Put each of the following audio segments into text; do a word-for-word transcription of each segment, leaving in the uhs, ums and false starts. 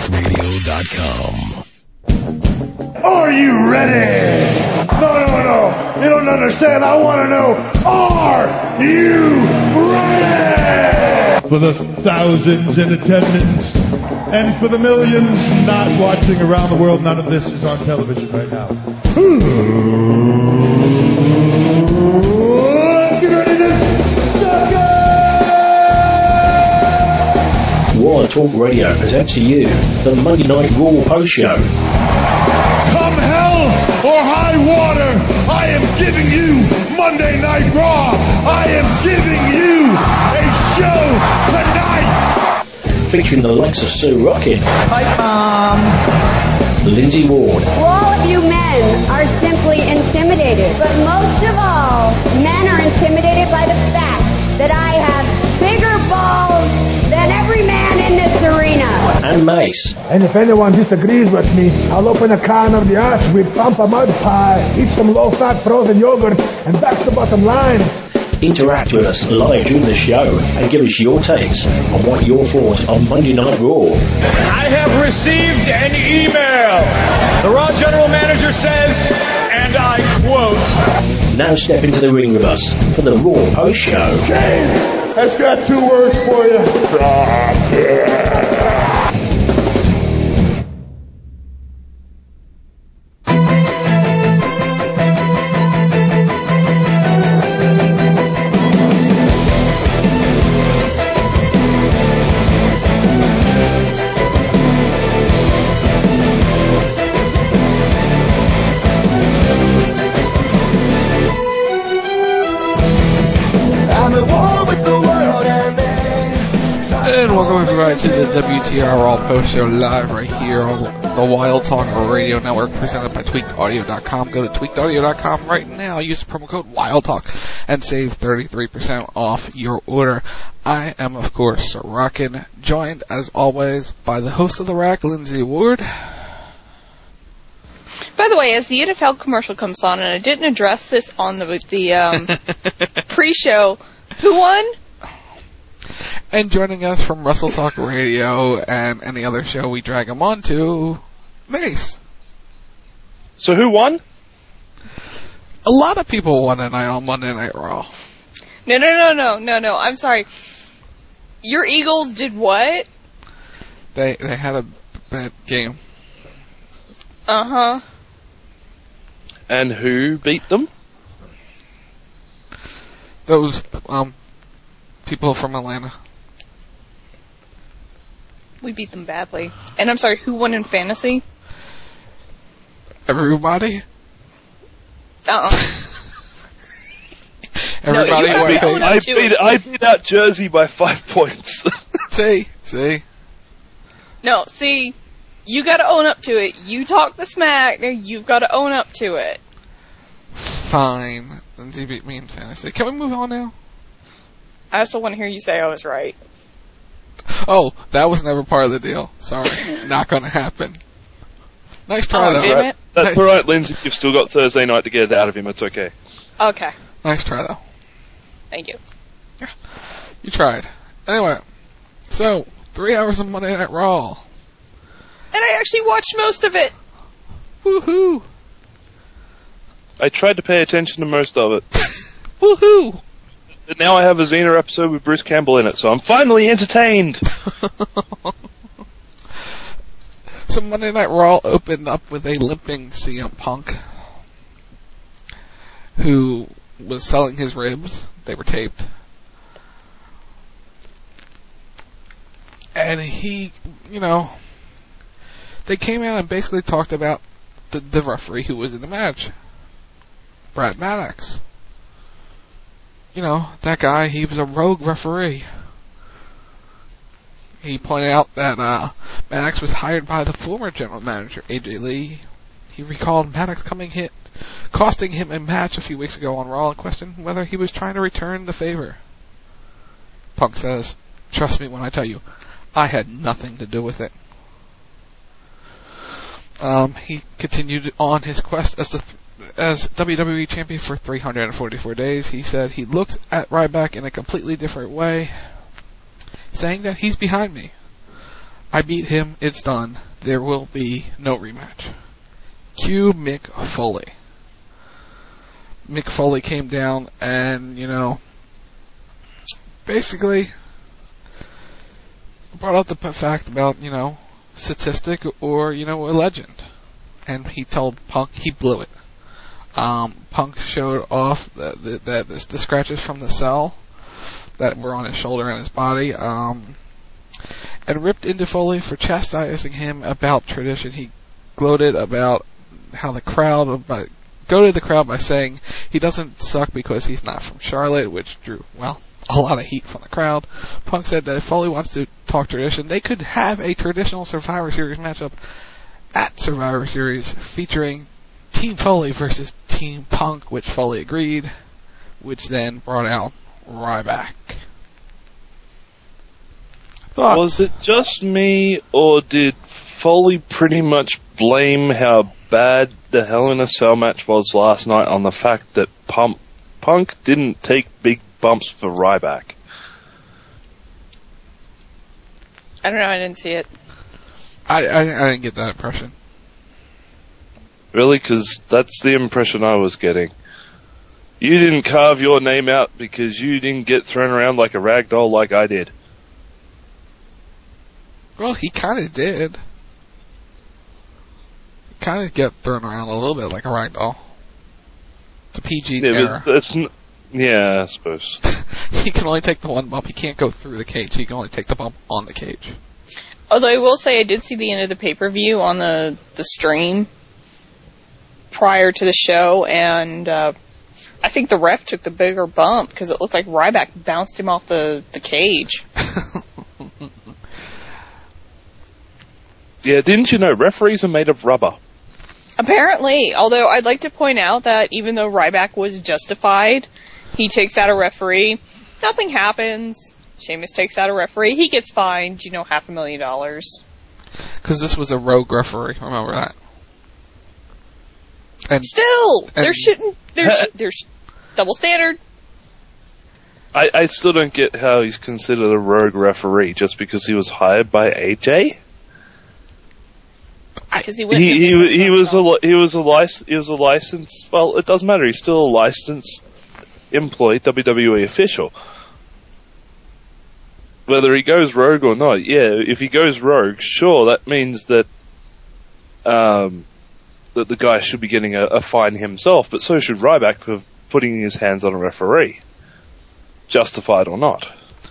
radio dot com. Are you ready? No, no, no. You don't understand. I want to know, are you ready? For the thousands in attendance and for the millions not watching around the world, none of this is on television right now. Let's get ready to suck it! Wild Talk Radio presents to you the Monday Night Raw Post Show. Come hell or high water, I am giving you Monday Night Raw. I am giving you a show tonight. Featuring the likes of Sue Rockin. Hi, Mom. Lindsay Ward. Well, all of you men are simply intimidated. But most of all, men are intimidated by the fact that I have bigger balls than every man in this arena. And Mace. And if anyone disagrees with me, I'll open a can of the arch with Pampa Mud Pie, eat some low-fat frozen yogurt, and that's the bottom line. Interact with us live during the show and give us your takes on what your thoughts on Monday Night Raw. I have received an email. The Raw General Manager says, and I quote, now step into the ring with us for the Raw Post Show. Kane, that's got two words for you. Drop it. To the W T R Raw Post Show live right here on the Wild Talk Radio Network, presented by tweaked audio dot com. Go to tweaked audio dot com right now. Use the promo code WILDTALK and save thirty-three percent off your order. I am, of course, Rockin', joined as always by the host of the rack, Lindsay Ward. By the way, as the N F L commercial comes on, and I didn't address this on the the um, pre-show, who won? And joining us from Wrestle Talk Radio and any other show we drag him on to, Mace. So who won? A lot of people won tonight on Monday Night Raw. No, no, no, no, no, no. I'm sorry. Your Eagles did what? They they had a bad game. Uh-huh. And who beat them? Those um people from Atlanta. We beat them badly. And I'm sorry, who won in fantasy? Everybody? Uh-uh. Everybody no, beat, I, beat, I beat out Jersey by five points. see, see. No, see, you gotta own up to it. You talk the smack, you've gotta own up to it. Fine. Lindsay beat me in fantasy. Can we move on now? I also want to hear you say I was right. Oh, that was never part of the deal. Sorry. Not going to happen. Nice try, oh, though. Damn it. That's nice. all right, Lindsay. You've still got Thursday night to get it out of him. It's okay. Okay. Nice try, though. Thank you. Yeah. You tried. Anyway, so, three hours of Monday Night Raw. And I actually watched most of it. Woohoo. I tried to pay attention to most of it. Woohoo. But now I have a Xena episode with Bruce Campbell in it, so I'm finally entertained. So Monday Night Raw opened up with a limping C M Punk, who was selling his ribs. They were taped. And he, you know, they came out and basically talked about the, the referee who was in the match, Brad Maddox. You know, that guy, he was a rogue referee. He pointed out that uh, Maddox was hired by the former general manager, A J Lee. He recalled Maddox coming hit, costing him a match a few weeks ago on Raw and questioned whether he was trying to return the favor. Punk says, "Trust me when I tell you, I had nothing to do with it." Um, he continued on his quest as the th- as W W E champion for three hundred forty-four days. He said he looks at Ryback in a completely different way, saying that he's behind me. I beat him, it's done. There will be no rematch. Cue Mick Foley. Mick Foley came down and, you know, basically brought up the p- fact about, you know, statistic or, you know, a legend. And he told Punk he blew it. Um, Punk showed off the, the, the, the, the scratches from the cell that were on his shoulder and his body, um, and ripped into Foley for chastising him about tradition. He gloated about how the crowd, about, goaded the crowd by saying he doesn't suck because he's not from Charlotte, which drew, well, a lot of heat from the crowd. Punk said that if Foley wants to talk tradition, they could have a traditional Survivor Series matchup at Survivor Series featuring Team Foley versus Team Punk, which Foley agreed, which then brought out Ryback. Thoughts? Was it just me, or did Foley pretty much blame how bad the Hell in a Cell match was last night on the fact that Pump, Punk didn't take big bumps for Ryback? I don't know, I didn't see it. I, I, I didn't get that impression. Really? Because that's the impression I was getting. You didn't carve your name out because you didn't get thrown around like a rag doll like I did. Well, he kind of did. Kind of get thrown around a little bit like a rag doll. It's a P G yeah, error. But it's n- yeah, I suppose. He can only take the one bump. He can't go through the cage. He can only take the bump on the cage. Although I will say I did see the end of the pay-per-view on the, the stream prior to the show, and uh, I think the ref took the bigger bump because it looked like Ryback bounced him off the, the cage. Yeah, didn't you know referees are made of rubber? Apparently, although I'd like to point out that even though Ryback was justified, he takes out a referee, nothing happens. Sheamus takes out a referee, he gets fined, you know, half a million dollars. Because this was a rogue referee, remember that. And Still, and there shouldn't, there's, there's double standard. I, I still don't get how he's considered a rogue referee just because he was hired by A J. Because he, He, he, he was a li- he was a lic- he was a licensed. Well, it doesn't matter. He's still a licensed employee W W E official. Whether he goes rogue or not, yeah. If he goes rogue, sure, that means that um, that the guy should be getting a, a fine himself. But so should Ryback for putting his hands on a referee, justified or not.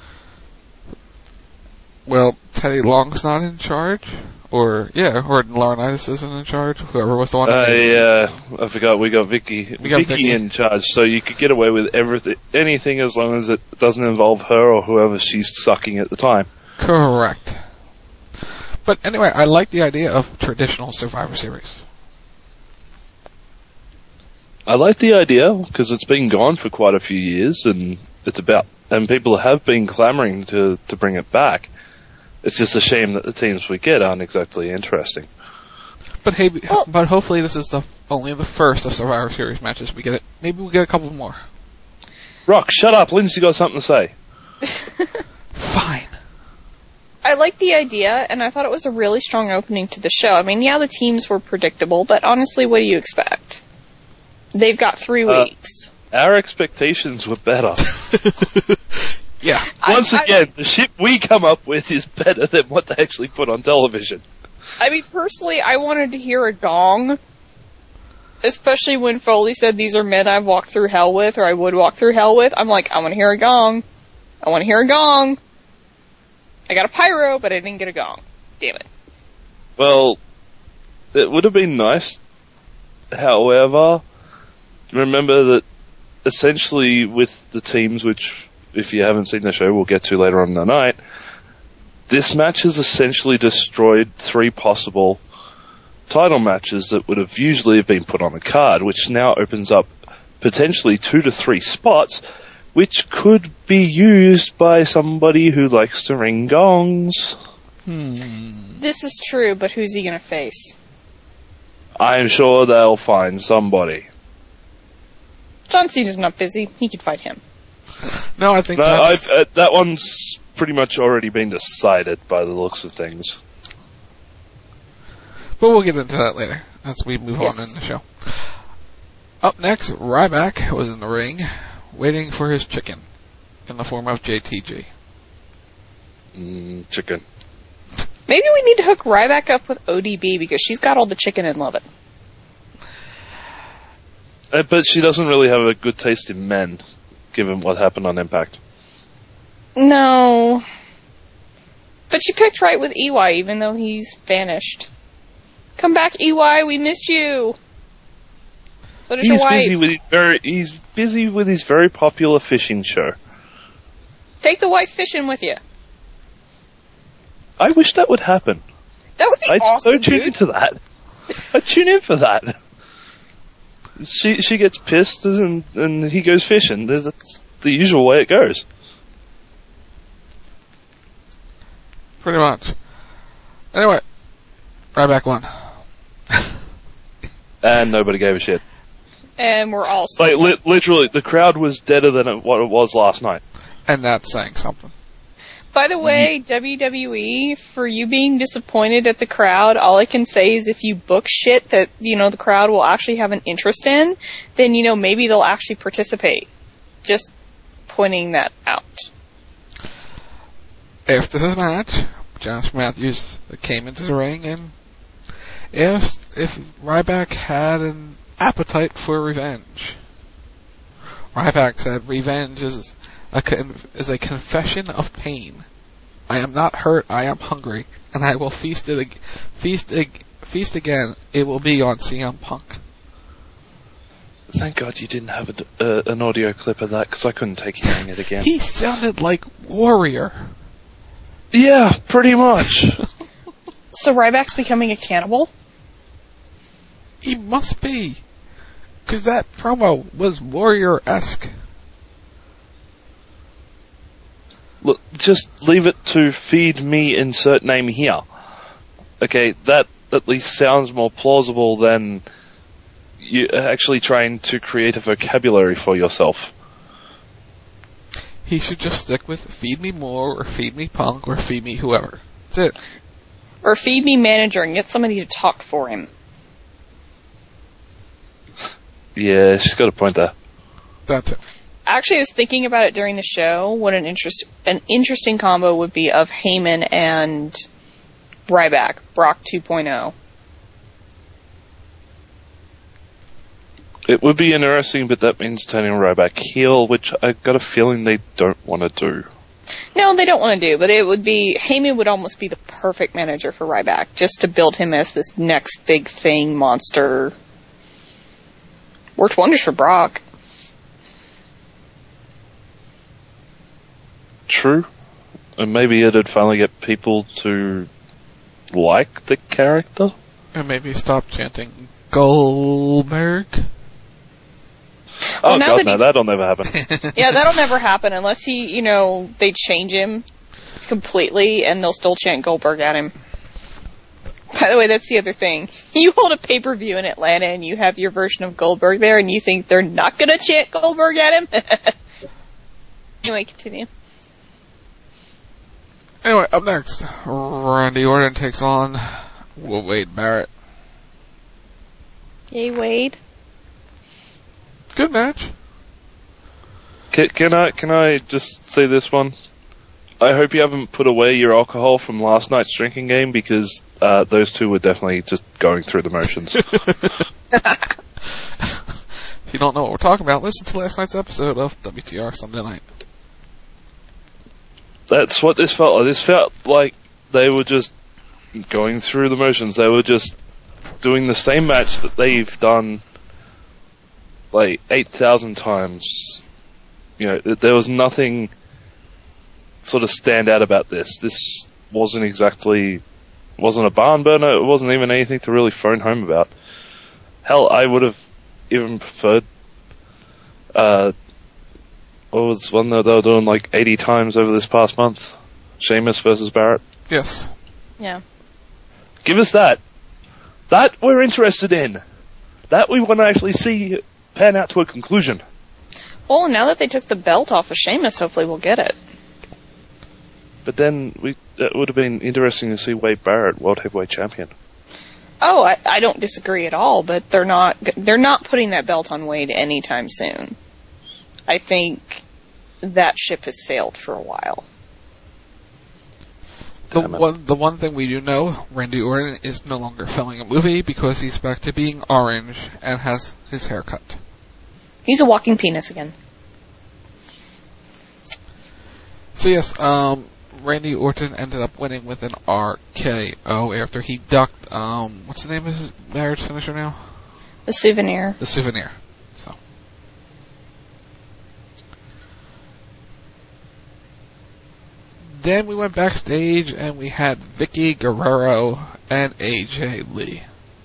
Well, Teddy Long's not in charge, or yeah, or Laurinaitis isn't in charge. Whoever was the one. Uh, yeah, I forgot. We got Vicky. We got Vicky, Vicky in charge, so you could get away with everything, anything, as long as it doesn't involve her or whoever she's sucking at the time. Correct. But anyway, I like the idea of traditional Survivor Series. I like the idea because it's been gone for quite a few years, and it's about, and people have been clamoring to to bring it back. It's just a shame that the teams we get aren't exactly interesting. But hey, well, but hopefully this is the only the first of Survivor Series matches we get. It. Maybe we'll get a couple more. Rock, shut up. Lindsay got something to say. Fine. I like the idea, and I thought it was a really strong opening to the show. I mean, yeah, the teams were predictable, but honestly, what do you expect? They've got three uh, weeks. Our expectations were better. Yeah. Once I, again, I, the shit we come up with is better than what they actually put on television. I mean, personally, I wanted to hear a gong. Especially when Foley said, these are men I've walked through hell with, or I would walk through hell with. I'm like, I want to hear a gong. I want to hear a gong. I got a pyro, but I didn't get a gong. Damn it. Well, it would have been nice. However, remember that essentially with the teams, which if you haven't seen the show, we'll get to later on in the night, this match has essentially destroyed three possible title matches that would have usually been put on the card, which now opens up potentially two to three spots, which could be used by somebody who likes to ring gongs. Hmm. This is true, but who's he going to face? I'm sure they'll find somebody. John Cena's not busy. He could fight him. No, I think no, that's... uh, that one's pretty much already been decided by the looks of things. But we'll get into that later as we move Yes. on in the show. Up next, Ryback was in the ring, waiting for his chicken, in the form of J T G. Mm, chicken. Maybe we need to hook Ryback up with O D B because she's got all the chicken and love it. Uh, but she doesn't really have a good taste in men, given what happened on Impact. No. But she picked right with E Y, even though he's vanished. Come back, E Y, we missed you. So does He's your wife. busy with his very he's busy with his very popular fishing show. Take the wife fishing with you. I wish that would happen. That would be I'd awesome, so tune dude. into that. I'd tune in for that. She she gets pissed and and he goes fishing. That's the usual way it goes. Pretty much. Anyway, Ryback won. And nobody gave a shit. And we're all so Like sad. li- literally, the crowd was deader than it, what it was last night. And that's saying something. By the way, W W E, for you being disappointed at the crowd, all I can say is if you book shit that, you know, the crowd will actually have an interest in, then, you know, maybe they'll actually participate. Just pointing that out. After the match, Josh Matthews came into the ring and asked if Ryback had an appetite for revenge. Ryback said, "Revenge is a con- is a confession of pain. I am not hurt. I am hungry, and I will feast it ag- feast ag- feast again. It will be on C M Punk." Thank God you didn't have a, uh, an audio clip of that, because I couldn't take hearing it again. He sounded like Warrior. Yeah, pretty much. So Ryback's becoming a cannibal? He must be, because that promo was Warrior-esque. Look, just leave it to feed me, insert name here. Okay, that at least sounds more plausible than you actually trying to create a vocabulary for yourself. He should just stick with feed me more, or feed me Punk, or feed me whoever. That's it. Or feed me manager and get somebody to talk for him. Yeah, she's got a point there. That's it. Actually, I was thinking about it during the show. What an interest, an interesting combo would be of Heyman and Ryback, Brock two point oh. It would be interesting, but that means turning Ryback heel, which I got a feeling they don't want to do. No, they don't want to do, but it would be, Heyman would almost be the perfect manager for Ryback, just to build him as this next big thing, monster. Worked wonders for Brock. True. And maybe it'd finally get people to like the character. And maybe stop chanting Goldberg. Oh Well, now god, that no, he's- that'll never happen. Yeah, that'll never happen unless he, you know, they change him completely and they'll still chant Goldberg at him. By the way, that's the other thing. You hold a pay-per-view in Atlanta and you have your version of Goldberg there and you think they're not gonna chant Goldberg at him? Anyway, continue. Anyway, up next, Randy Orton takes on Wade Barrett. Yay, Wade. Good match. Can, can I can I just say this one? I hope you haven't put away your alcohol from last night's drinking game, because uh, those two were definitely just going through the motions. If you don't know what we're talking about, listen to last night's episode of W T R Sunday Night. That's what this felt like. This felt like they were just going through the motions. They were just doing the same match that they've done like eight thousand times. You know, th- there was nothing sort of stand out about this. This wasn't exactly, wasn't a barn burner. It wasn't even anything to really phone home about. Hell, I would have even preferred, uh, what was one that they were doing like eighty times over this past month? Sheamus versus Barrett. Yes. Yeah. Give us that. That we're interested in. That we want to actually see pan out to a conclusion. Well, now that they took the belt off of Sheamus, hopefully we'll get it. But then we it would have been interesting to see Wade Barrett, World Heavyweight Champion. Oh, I, I don't disagree at all, but they're not they're not putting that belt on Wade anytime soon. I think that ship has sailed for a while. The one, the one thing we do know, Randy Orton is no longer filming a movie because he's back to being orange and has his hair cut. He's a walking penis again. So yes, um, Randy Orton ended up winning with an R K O after he ducked, um, what's the name of his marriage finisher now? The Souvenir. The Souvenir. So. Then we went backstage and we had Vicky Guerrero and A J Lee.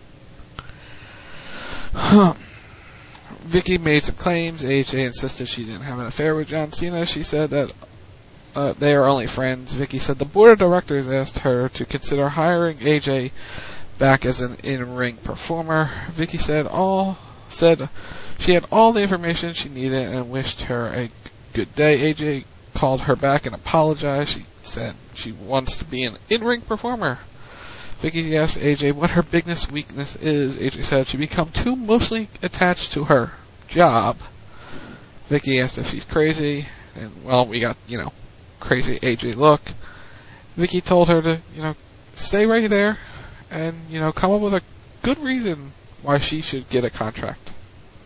Huh. Vicky made some claims. A J insisted she didn't have an affair with John Cena. She said that uh, they are only friends. Vicky said the board of directors asked her to consider hiring A J back as an in-ring performer. Vicky said all said she had all the information she needed and wished her a good day. A J called her back and apologized. She said she wants to be an in-ring performer. Vicky asked A J what her biggest weakness is. A J said she become too mostly attached to her job. Vicky asked if she's crazy, and well, we got, you know, crazy A J look. Vicky told her to, you know, stay right there and, you know, come up with a good reason why she should get a contract.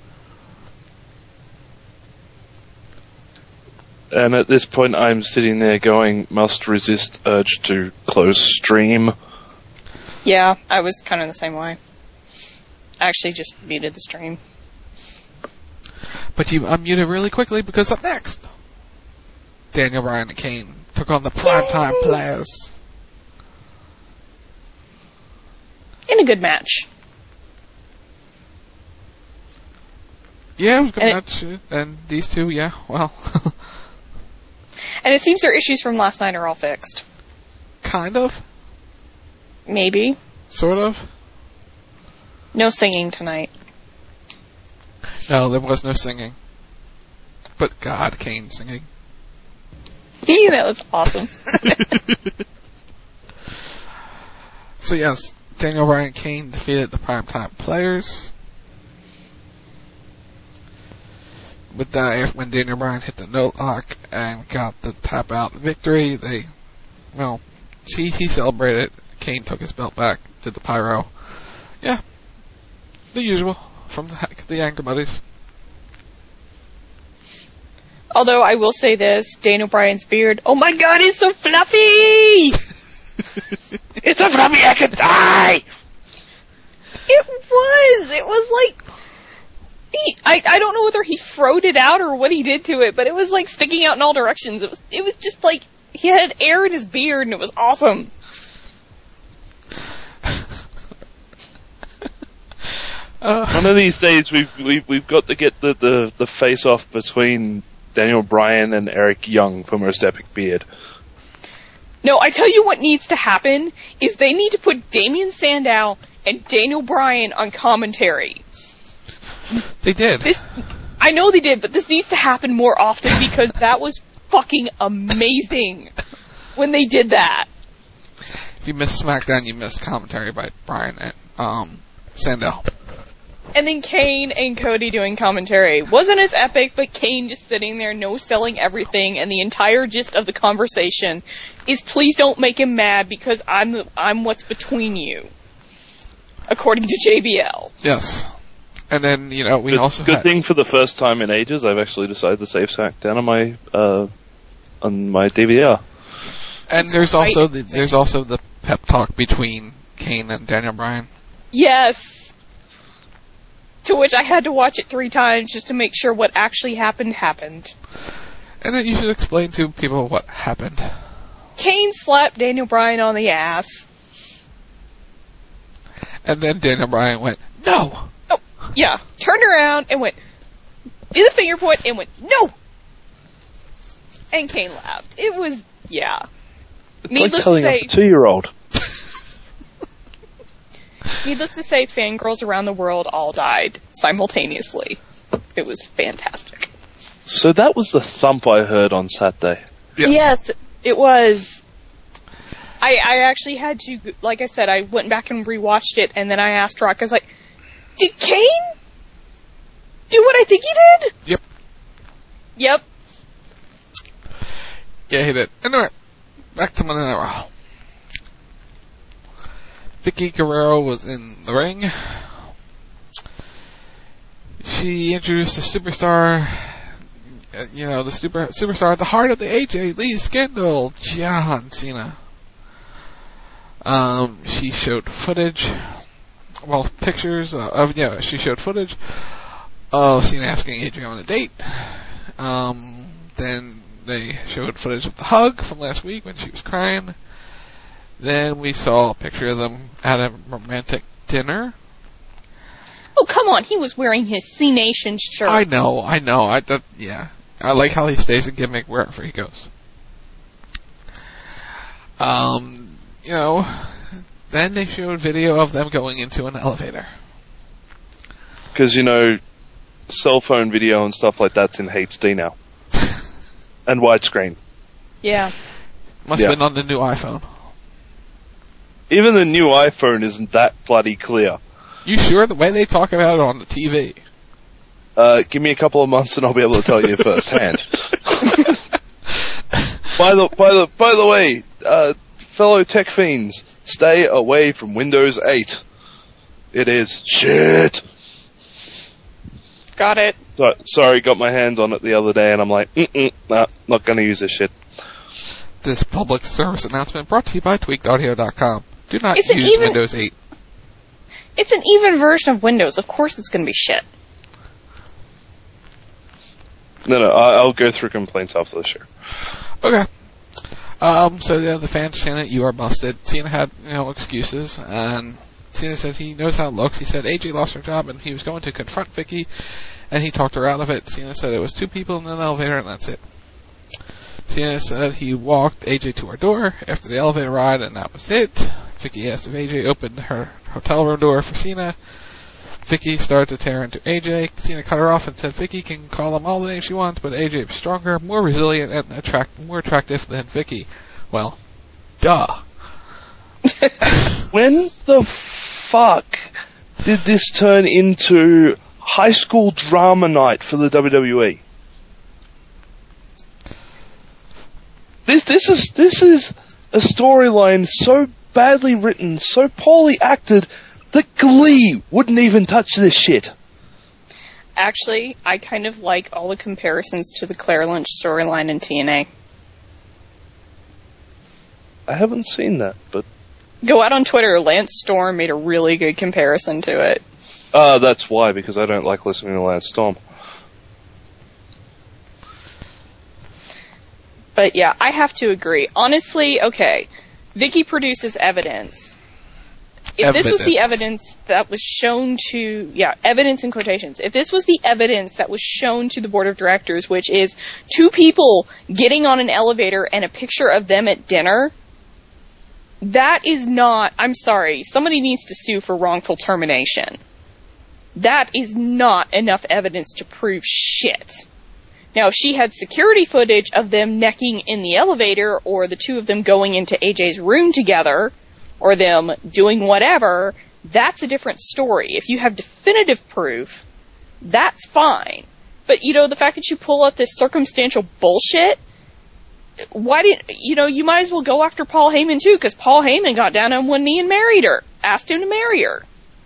And at this point, I'm sitting there going, must resist urge to close stream. Yeah, I was kind of the same way. I actually just muted the stream. But you unmuted really quickly because up next, Daniel Bryan and Kane took on the Primetime Players. In a good match. Yeah, it was a good and match. It, and these two, yeah, well. And it seems their issues from last night are all fixed. Kind of. Maybe. Sort of. No singing tonight. No, there was no singing. But God, Kane singing. That was awesome. So yes, Daniel Bryan and Kane defeated the Primetime Players. With that, when Daniel Bryan hit the note lock and got the tap out victory, they, well, he, he celebrated. Kane took his belt back, did the pyro. Yeah, the usual from the, the Anchor Buddies. Although I will say this, Daniel Bryan's beard, oh my god, it's so fluffy! It's so fluffy I could die! It was! It was like... He, I, I don't know whether he throwed it out or what he did to it, but it was like sticking out in all directions. It was, it was just like, he had air in his beard and it was awesome. Uh, One of these days, we've we've, we've got to get the, the, the face off between Daniel Bryan and Eric Young for Most Epic Beard. No, I tell you what needs to happen is they need to put Damian Sandow and Daniel Bryan on commentary. They did. This, I know they did, but this needs to happen more often because that was fucking amazing when they did that. If you missed SmackDown, you missed commentary by Bryan and um, Sandow. And then Kane and Cody doing commentary. Wasn't as epic, but Kane just sitting there, no selling everything, and the entire gist of the conversation is please don't make him mad because I'm the, I'm what's between you. According to J B L. Yes. And then, you know, we good, also Good had... thing for the first time in ages, I've actually decided to save SmackDown on my, uh, on my D V R. And It's there's quite also the, there's also the pep talk between Kane and Daniel Bryan. Yes! To which I had to watch it three times just to make sure what actually happened happened. And then you should explain to people what happened. Kane slapped Daniel Bryan on the ass. And then Daniel Bryan went, no! Oh, yeah. Turned around and went, did the finger point and went, no! And Kane laughed. It was, yeah. It's Needless like telling to say, a two-year-old. Needless to say, fangirls around the world all died simultaneously. It was fantastic. So that was the thump I heard on Saturday. Yes. Yes, it was. I I, I actually had to, like I said, I went back and rewatched it, and then I asked Rock, I was like, did Kane do what I think he did? Yep. Yep. Yeah, he did. Anyway, back to Monday Night Raw. Vicky Guerrero was in the ring. She introduced a superstar, uh, you know, the super superstar at the heart of the A J Lee scandal, John Cena. Um, she showed footage, well, pictures uh, of, yeah, she showed footage of Cena asking A J on a date. Um, then they showed footage of the hug from last week when she was crying. Then we saw a picture of them at a romantic dinner. Oh, come on, he was wearing his C Nation shirt. I know, I know, I that, yeah. I like how he stays a gimmick wherever he goes. Um, you know, then they showed video of them going into an elevator. Because, you know, cell phone video and stuff like that's in H D now. And widescreen. Yeah. Must yeah. have been on the new iPhone. Even the new iPhone isn't that bloody clear. You sure? The way they talk about it on the T V. Uh, give me a couple of months and I'll be able to tell you firsthand. by the by the by the way, uh, fellow tech fiends, stay away from Windows eight. It is shit. Got it. So, sorry, got my hands on it the other day and I'm like, mm-mm, nah, not gonna use this shit. This public service announcement brought to you by tweaked audio dot com. Do not Is it use even- Windows eight. It's an even version of Windows. Of course it's going to be shit. No, no, I- I'll go through complaints after the show. Okay. Um, so yeah, the fans chanted, "You are busted." Cena had, you know, excuses, and Cena said he knows how it looks. He said A J lost her job, and he was going to confront Vicky, and he talked her out of it. Cena said it was two people in an elevator, and that's it. Cena said he walked A J to her door after the elevator ride, and that was it. Vicky asked if A J opened her hotel room door for Cena. Vicky started to tear into A J. Cena cut her off and said Vicky can call him all the names she wants, but A J is stronger, more resilient, and attract more attractive than Vicky. Well, duh. When the fuck did this turn into high school drama night for the W W E? This this is this is a storyline so badly written, so poorly acted, that Glee wouldn't even touch this shit. Actually, I kind of like all the comparisons to the Claire Lynch storyline in T N A. I haven't seen that, but... Go out on Twitter, Lance Storm made a really good comparison to it. Uh, that's why, because I don't like listening to Lance Storm. But yeah, I have to agree. Honestly, okay, Vicky produces evidence. If Evidence. this was the evidence that was shown to, yeah, evidence in quotations. If this was the evidence that was shown to the board of directors, which is two people getting on an elevator and a picture of them at dinner, that is not, I'm sorry, somebody needs to sue for wrongful termination. That is not enough evidence to prove shit. Now, if she had security footage of them necking in the elevator, or the two of them going into A J's room together, or them doing whatever, that's a different story. If you have definitive proof, that's fine. But, you know, the fact that you pull up this circumstantial bullshit, why did, you know, you might as well go after Paul Heyman too, because Paul Heyman got down on one knee and married her. Asked him to marry her.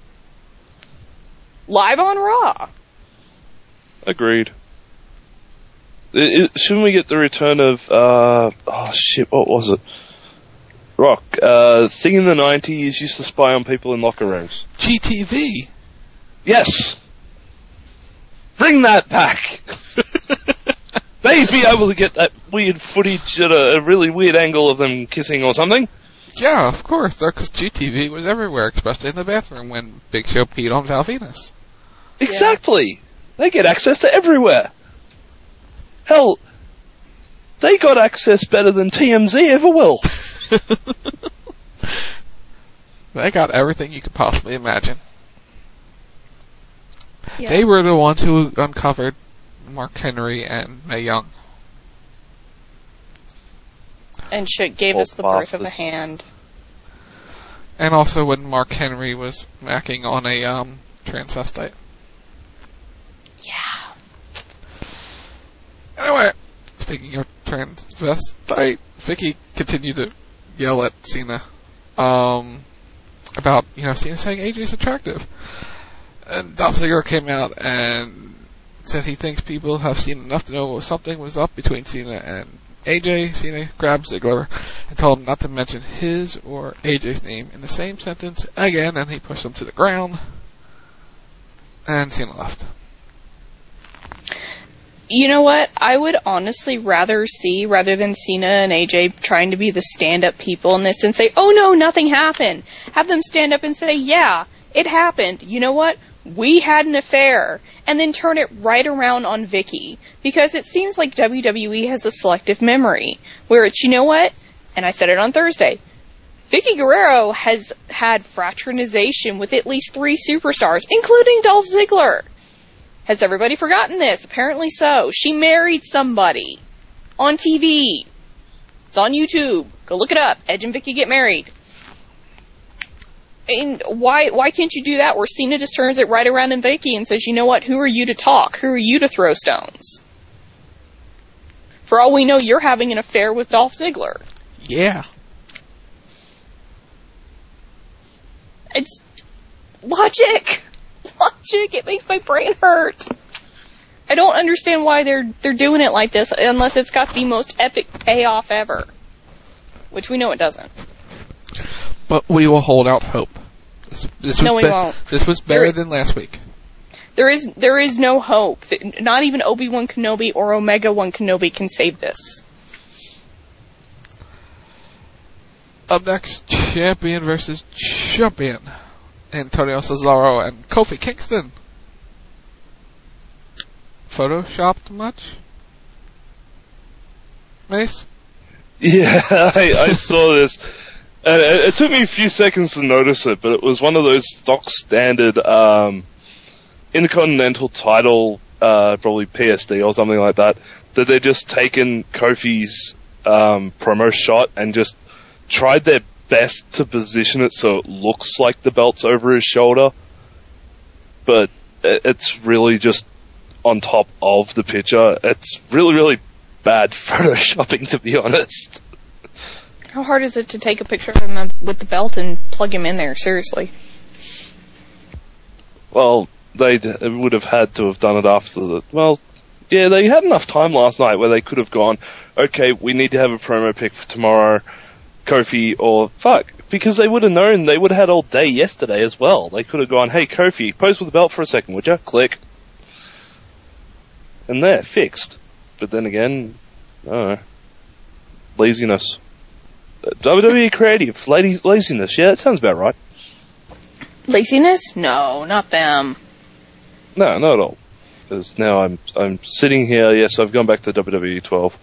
Live on Raw. Agreed. It, it, shouldn't we get the return of, uh, oh shit, what was it? Rock, uh, thing in the nineties used to spy on people in locker rooms. G T V. Yes! Bring that back! They'd be able to get that weird footage at a, a really weird angle of them kissing or something. Yeah, of course, because G T V was everywhere, especially in the bathroom when Big Show peed on Val Venus. Exactly! Yeah. They get access to everywhere. Hell, they got access better than T M Z ever will. They got everything you could possibly imagine. Yeah. They were the ones who uncovered Mark Henry and Mae Young. And shit gave us the birth of a hand. And also when Mark Henry was macking on a um, transvestite. Yeah. Anyway, speaking of transvestite, Vicky continued to yell at Cena um, about, you know, Cena saying A J's attractive. And Dolph Ziggler came out and said he thinks people have seen enough to know something was up between Cena and A J. Cena grabbed Ziggler and told him not to mention his or A J's name in the same sentence again, and he pushed him to the ground. And Cena left. You know what? I would honestly rather see, rather than Cena and A J trying to be the stand-up people in this and say, oh no, nothing happened. Have them stand up and say, yeah, it happened. You know what? We had an affair. And then turn it right around on Vicky. Because it seems like W W E has a selective memory. Where it's, you know what? And I said it on Thursday. Vicky Guerrero has had fraternization with at least three superstars, including Dolph Ziggler. Has everybody forgotten this? Apparently so. She married somebody. On T V. It's on YouTube. Go look it up. Edge and Vicky get married. And why why can't you do that where Cena just turns it right around in Vicky and says, you know what, who are you to talk? Who are you to throw stones? For all we know, you're having an affair with Dolph Ziggler. Yeah. It's logic. Logic. It makes my brain hurt. I don't understand why they're they're doing it like this unless it's got the most epic payoff ever. Which we know it doesn't. But we will hold out hope. This, this no, was we be- won't. This was better there, than last week. There is there is no hope. Not even Obi-Wan Kenobi or Omega-Wan Kenobi can save this. Up next, champion versus champion. Antonio Cesaro and Kofi Kingston. Photoshopped much? Mace? Yeah, I, I saw this. And it, it took me a few seconds to notice it, but it was one of those stock standard um, Intercontinental title, uh, probably P S D or something like that, that they're just taken Kofi's um, promo shot and just tried their best to position it so it looks like the belt's over his shoulder, but it, it's really just on top of the picture. It's really, really bad photoshopping, to be honest. How hard is it to take a picture of him with the belt and plug him in there? Seriously. Well, they would have had to have done it after the... Well, yeah, they had enough time last night where they could have gone, okay, we need to have a promo pic for tomorrow, Kofi, or fuck, because they would have known, they would have had all day yesterday as well. They could have gone, hey, Kofi, pose with the belt for a second, would ya? Click. And there, fixed. But then again, I don't know. Laziness. W W E creative, lady, laziness, yeah, that sounds about right. Laziness? No, not them. No, not at all. Because now I'm I'm sitting here, yes, I've gone back to W W E twelve.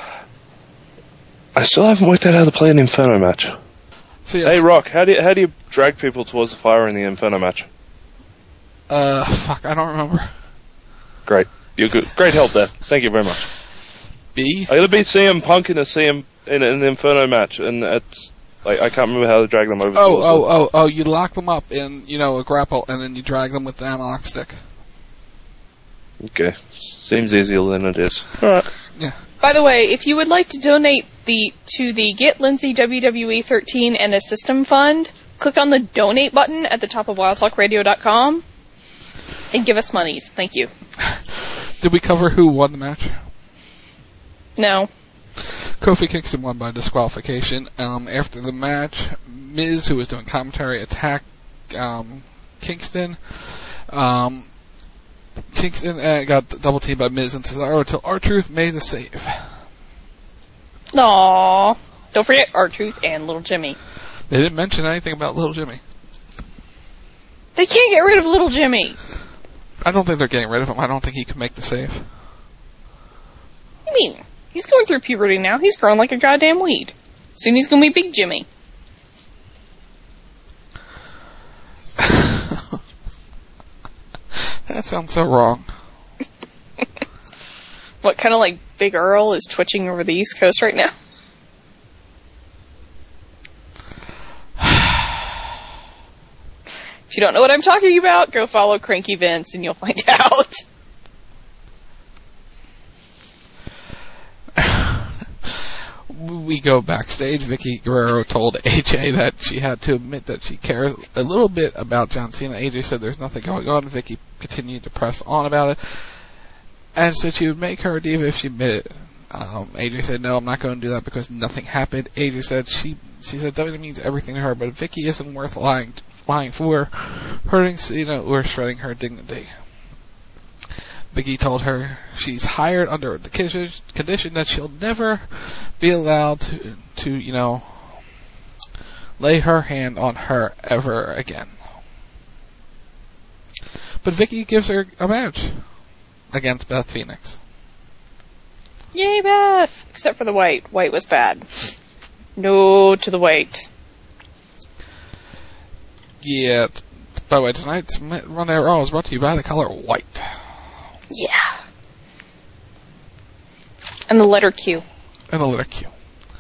I still haven't worked out how to play an Inferno match. So yes. Hey, Rock, how do you, how do you drag people towards the fire in the Inferno match? Uh, fuck, I don't remember. Great. You're good. Great help there. Thank you very much. B? I gotta beat C M Punk in a C M in an Inferno match, and it's like I can't remember how to drag them over. Oh, oh, oh, oh! You lock them up in, you know, a grapple, and then you drag them with the analog stick. Okay, seems easier than it is. All right. Yeah. By the way, if you would like to donate the to the Get Lindsay W W E thirteen and a System Fund, click on the donate button at the top of wild talk radio dot com and give us monies. Thank you. Did we cover who won the match? No. Kofi Kingston won by disqualification. Um, after the match, Miz, who was doing commentary, attacked um, Kingston. Um, Kingston uh, got double teamed by Miz and Cesaro until R-Truth made the save. Aww. Don't forget R-Truth and Little Jimmy. They didn't mention anything about Little Jimmy. They can't get rid of Little Jimmy. I don't think they're getting rid of him. I don't think he can make the save. I mean, he's going through puberty now. He's growing like a goddamn weed. Soon he's going to be Big Jimmy. That sounds so wrong. What, kind of like Big Earl is twitching over the East Coast right now? If you don't know what I'm talking about, go follow Cranky Vince and you'll find out. We go backstage. Vicky Guerrero told A J that she had to admit that she cares a little bit about John Cena. A J said there's nothing going on. Vicky continued to press on about it and said she would make her a diva if she admitted it. Um, A J said, no, I'm not going to do that because nothing happened. A J said she she said W W E means everything to her, but Vicky isn't worth lying, lying for, hurting Cena or shredding her dignity. Vicky told her she's hired under the condition that she'll never be allowed to, to, you know, lay her hand on her ever again. But Vicky gives her a match against Beth Phoenix. Yay, Beth! Except for the white. White was bad. No to the white. Yeah. By the way, tonight's Monday Night Raw is brought to you by the color white. Yeah. And the letter Q. And the letter Q.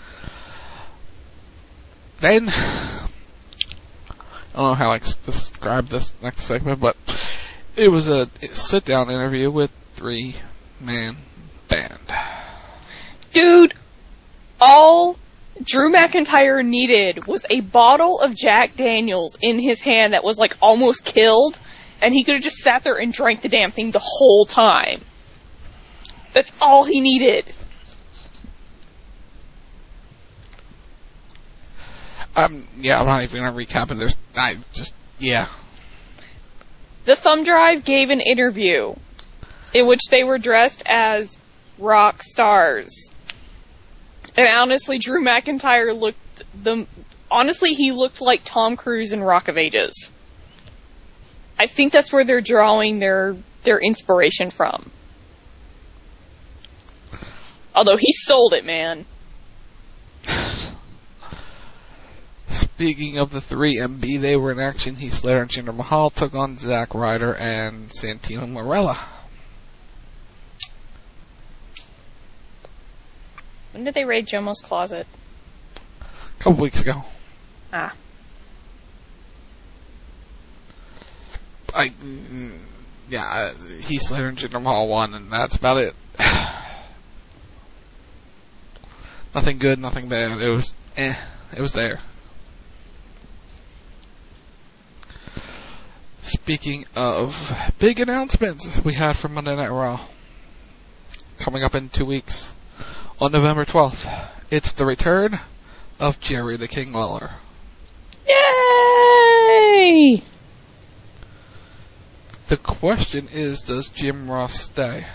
Then, I don't know how I describe this next segment, but it was a sit-down interview with three-man band. Dude, all Drew McIntyre needed was a bottle of Jack Daniels in his hand that was like almost killed, and he could have just sat there and drank the damn thing the whole time. That's all he needed. Um, yeah, I'm not even going to recap it. There's, I just, yeah. The Thumb Drive gave an interview in which they were dressed as rock stars. And honestly, Drew McIntyre looked, the, honestly, he looked like Tom Cruise in Rock of Ages. I think that's where they're drawing their, their inspiration from. Although he sold it, man. Speaking of the three M B, they were in action. Heath Slater and Jinder Mahal took on Zack Ryder and Santino Marella. When did they raid Jomo's closet? A couple weeks ago. Ah. I, yeah, Heath Slater and Jinder Mahal won, and that's about it. Nothing good, nothing bad. It was, eh, it was there. Speaking of big announcements we had from Monday Night Raw, coming up in two weeks, on November twelfth, it's the return of Jerry the King Lawler. Yay! The question is, does Jim Ross stay?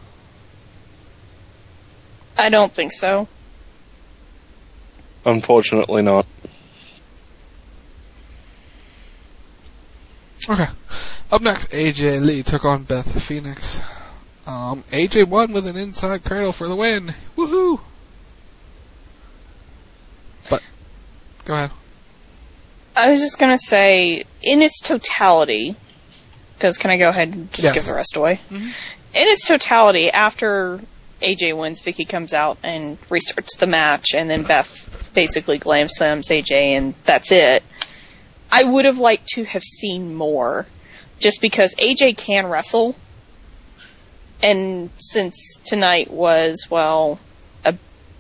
I don't think so. Unfortunately not. Okay. Up next, A J Lee took on Beth Phoenix. Um, A J won with an inside cradle for the win. Woohoo! But, go ahead. I was just gonna say, in its totality, because can I go ahead and just yes. give the rest away? Mm-hmm. In its totality, after A J wins, Vicky comes out and restarts the match, and then Beth basically glam slams A J, and that's it. I would have liked to have seen more, just because A J can wrestle, and since tonight was, well, a,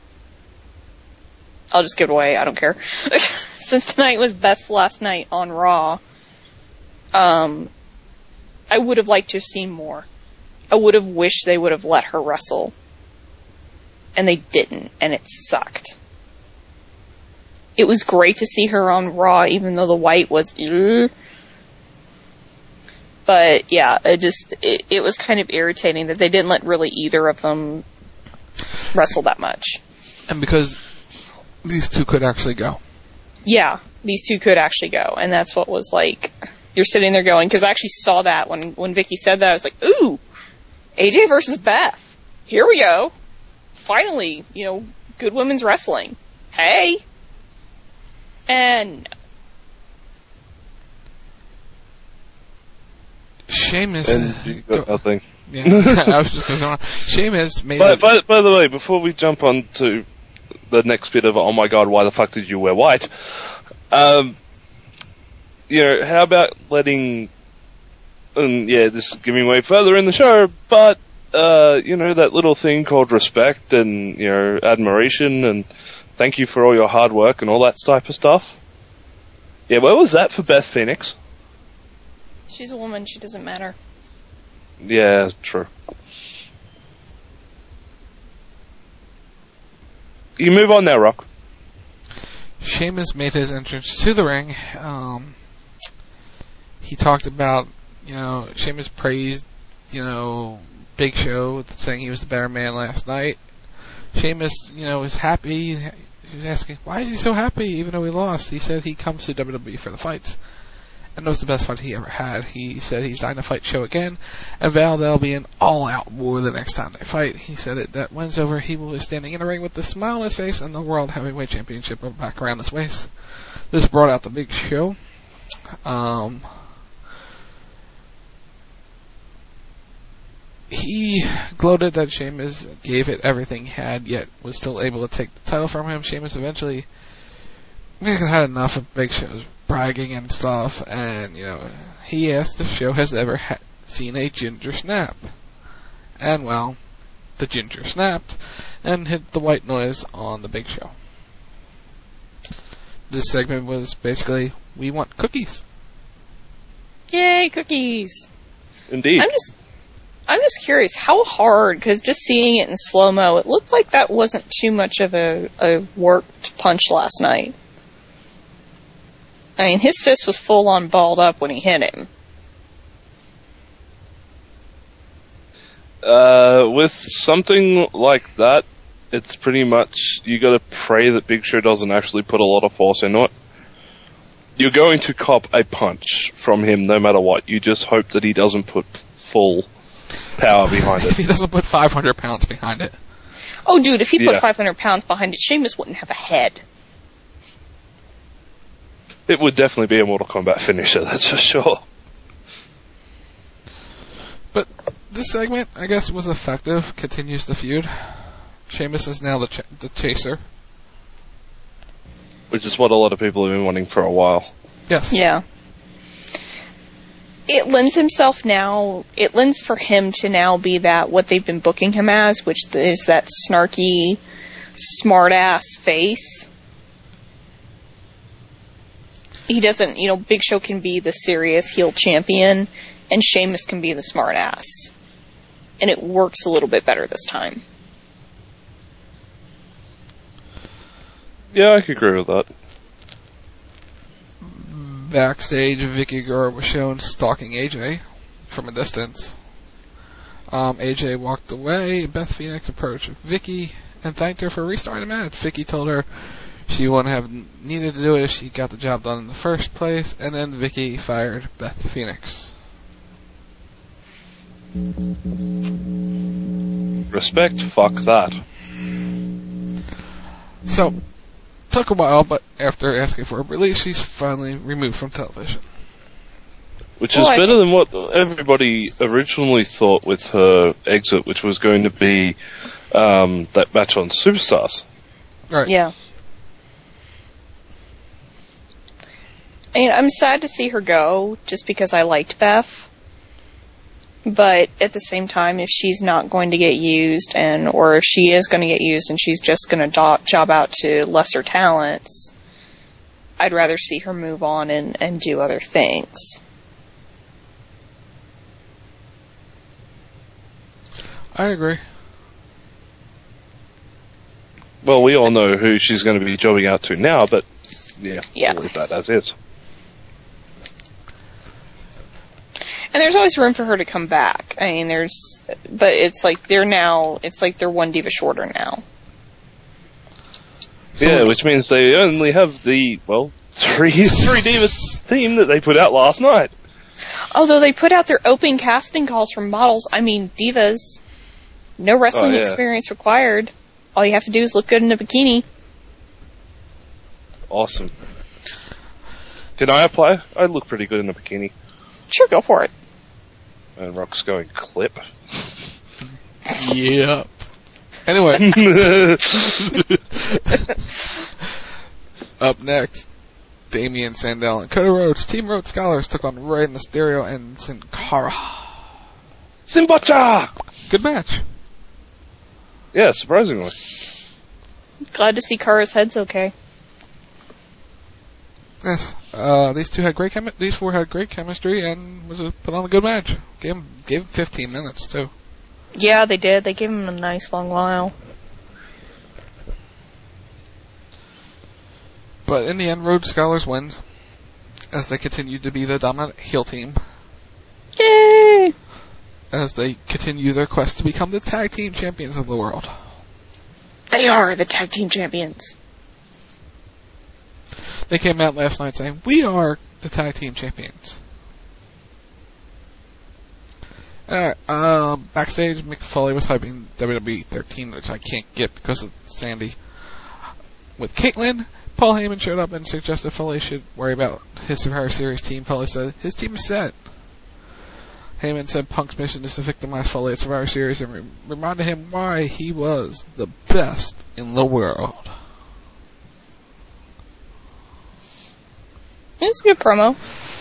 I'll just give it away, I don't care. Since tonight was Beth's last night on Raw, um, I would have liked to have seen more. I would have wished they would have let her wrestle. And they didn't, and it sucked. It was great to see her on Raw, even though the white was... Ugh. But, yeah, it just... It, it was kind of irritating that they didn't let really either of them wrestle that much. And because these two could actually go. Yeah, these two could actually go, and that's what was like... You're sitting there going... Because I actually saw that when, when Vicky said that, I was like, ooh! A J versus Beth. Here we go. Finally, you know, good women's wrestling. Hey! And... Sheamus... And you got nothing. Yeah, I was just going to go on. Sheamus made... By, by, by the way, before we jump on to the next bit of, oh my god, why the fuck did you wear white? Um... you know, how about letting, and yeah, this is giving way further in the show, but, uh, you know, that little thing called respect and, you know, admiration and thank you for all your hard work and all that type of stuff. Yeah, where was that for Beth Phoenix? She's a woman, she doesn't matter. Yeah, true. You move on now, Rock. Sheamus made his entrance to the ring. Um, he talked about, you know, Sheamus praised, you know, Big Show, saying he was the better man last night. Sheamus, you know, was happy. He was asking, why is he so happy even though he lost? He said he comes to W W E for the fights. And it was the best fight he ever had. He said he's dying to fight Show again, and vowed there'll be an all-out war the next time they fight. He said it, that when's over, he will be standing in the ring with a smile on his face and the World Heavyweight Championship back around his waist. This brought out the Big Show. Um, he gloated that Sheamus gave it everything he had, yet was still able to take the title from him. Sheamus eventually had enough of Big Show's bragging and stuff, and, you know, he asked if Show has ever ha- seen a ginger snap. And, well, the ginger snapped and hit the white noise on the Big Show. This segment was basically, we want cookies. Yay, cookies! Indeed. I'm just, I'm just curious, how hard, because just seeing it in slow-mo, it looked like that wasn't too much of a, a worked punch last night. I mean, his fist was full-on balled up when he hit him. Uh, with something like that, it's pretty much, you gotta pray that Big Show doesn't actually put a lot of force into it. You're going to cop a punch from him no matter what. You just hope that he doesn't put full power behind it. If he doesn't put five hundred pounds behind it. Oh, dude, if he put Yeah. five hundred pounds behind it, Sheamus wouldn't have a head. It would definitely be a Mortal Kombat finisher, that's for sure. But this segment, I guess, was effective. Continues the feud. Sheamus is now the ch- the chaser. Which is what a lot of people have been wanting for a while. Yes. Yeah. It lends himself now, it lends for him to now be that, what they've been booking him as, which is that snarky, smart-ass face. He doesn't, you know, Big Show can be the serious heel champion, and Sheamus can be the smart ass. And it works a little bit better this time. Yeah, I could agree with that. Backstage, Vicky Guerrero was shown stalking A J from a distance. Um, A J walked away. Beth Phoenix approached Vicky and thanked her for restarting the match. Vicky told her she wouldn't have needed to do it if she got the job done in the first place, and then Vicky fired Beth Phoenix. Respect, fuck that. So, took a while, but after asking for a release, she's finally removed from television. Which Well, is I better think- than what everybody originally thought with her exit, which was going to be um, that match on Superstars. Right. Yeah. I mean, I'm sad to see her go, just because I liked Beth. But at the same time, if she's not going to get used, and or if she is going to get used and she's just going to do- job out to lesser talents, I'd rather see her move on and, and do other things. I agree. Well, we all know who she's going to be jobbing out to now, but yeah, Yeah. we'll leave that as is. And there's always room for her to come back. I mean, there's, but it's like they're now, it's like they're one diva shorter now. So- yeah, which means they only have the, well, three, three divas team that they put out last night. Although they put out their open casting calls for models, I mean, divas, no wrestling Oh, yeah. experience required. All you have to do is look good in a bikini. Awesome. Can I apply? I look pretty good in a bikini. Sure, go for it. And Rock's going clip. Yep. Anyway. Up next, Damien Sandow and Cody Rhodes. Team Rhodes Scholars took on Rey Mysterio and Sin Cara. Simbacha! Good match. Yeah, surprisingly. Glad to see Kara's head's okay. Yes, uh, these two had great chemi- These four had great chemistry and was a, put on a good match. Gave him, gave him fifteen minutes too. Yeah, they did. They gave him a nice long while. But in the end, Rhodes Scholars wins as they continue to be the dominant heel team. Yay! As they continue their quest to become the tag team champions of the world. They are the tag team champions. They came out last night saying, "We are the tag team champions." Alright, uh, backstage, Mick Foley was hyping W W E thirteen, which I can't get because of Sandy. With Caitlyn, Paul Heyman showed up and suggested Foley should worry about his Survivor Series team. Foley said, his team is set. Heyman said Punk's mission is to victimize Foley at Survivor Series and re- reminded him why he was the best in the world. It's a good promo.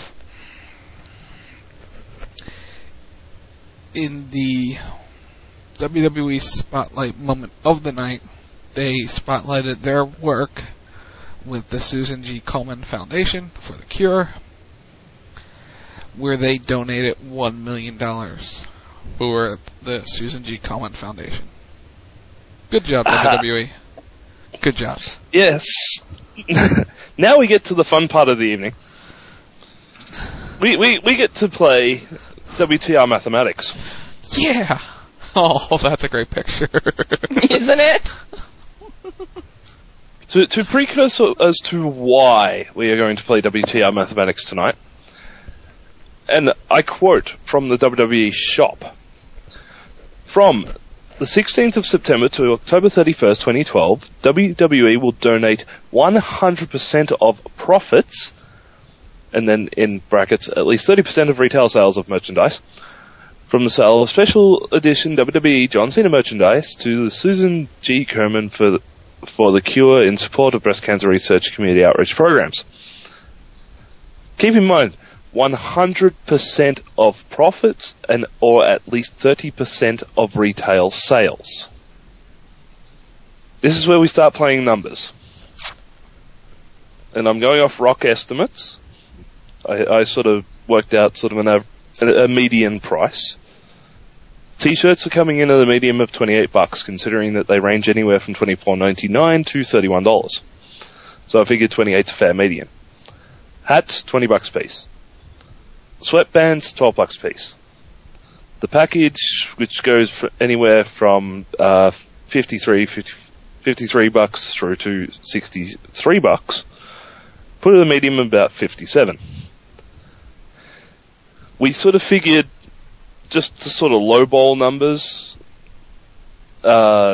In the W W E Spotlight moment of the night, they spotlighted their work with the Susan G. Komen Foundation for the Cure, where they donated one million dollars for the Susan G. Komen Foundation. Good job, uh-huh. W W E. Good job. Yes. Now we get to the fun part of the evening. We we we get to play W T R Mathematics. Yeah! Oh, that's a great picture. Isn't it? To, to precursor as to why we are going to play W T R Mathematics tonight, and I quote from the W W E shop, from the sixteenth of September to October thirty-first, twenty twelve, W W E will donate one hundred percent of profits, and then in brackets, at least thirty percent of retail sales of merchandise, from the sale of special edition W W E John Cena merchandise to the Susan G. Komen for the, for the Cure in support of breast cancer research community outreach programs. Keep in mind, one hundred percent of profits and or at least thirty percent of retail sales. This is where we start playing numbers. And I'm going off rock estimates. I, I sort of worked out sort of an av- a median price. T-shirts are coming in at a medium of twenty-eight bucks, considering that they range anywhere from twenty-four ninety-nine to thirty-one dollars. So I figured twenty-eight's a fair median. Hats, twenty bucks a piece. Sweatbands, twelve bucks a piece. The package, which goes for anywhere from uh, fifty-three, fifty, fifty-three bucks through to sixty-three bucks, put at a medium of about fifty-seven. We sort of figured, just to sort of lowball numbers, uh,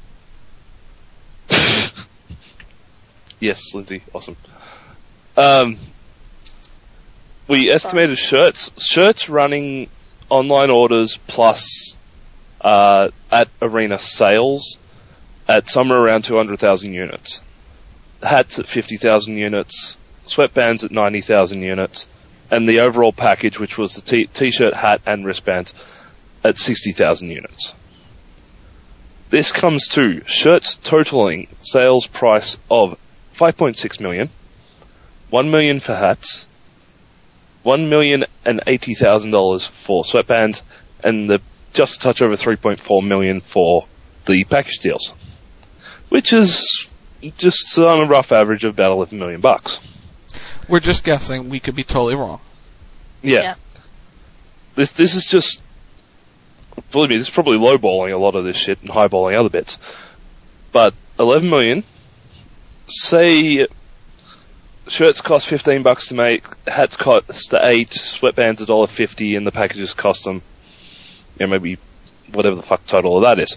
yes, Lindsay, awesome. Um, we estimated shirts, shirts running online orders plus, uh, at arena sales at somewhere around two hundred thousand units. Hats at fifty thousand units, sweatbands at ninety thousand units, and the overall package, which was the t- t-shirt, hat, and wristbands, at sixty thousand units. This comes to shirts totaling sales price of five point six million, one million for hats, one million eighty thousand dollars for sweatbands, and the just a touch over three point four million for the package deals, which is just on a rough average of about eleven million bucks. We're just guessing. We could be totally wrong. Yeah. yeah. This this is just, believe me, this is probably lowballing a lot of this shit and highballing other bits. But eleven million, say shirts cost fifteen bucks to make, hats cost eight, sweatbands a dollar fifty, and the packages cost them, you know, maybe whatever the fuck total of that is.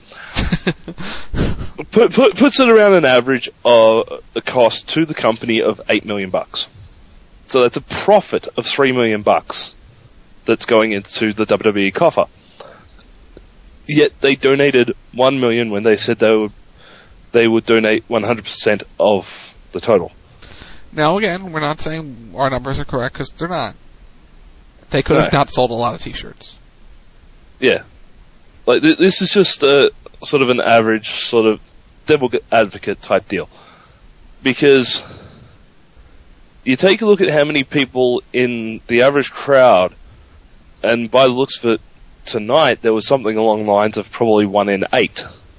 put, put, puts it around an average of a cost to the company of eight million bucks. So that's a profit of three million bucks that's going into the W W E coffer. Yet they donated one million when they said they would they would donate one hundred percent of the total. Now, again, we're not saying our numbers are correct, because they're not. They could have No. not sold a lot of T-shirts. Yeah. Like, th- this is just a sort of an average, sort of devil advocate type deal. Because you take a look at how many people in the average crowd, and by the looks of it, tonight there was something along the lines of probably one in eight.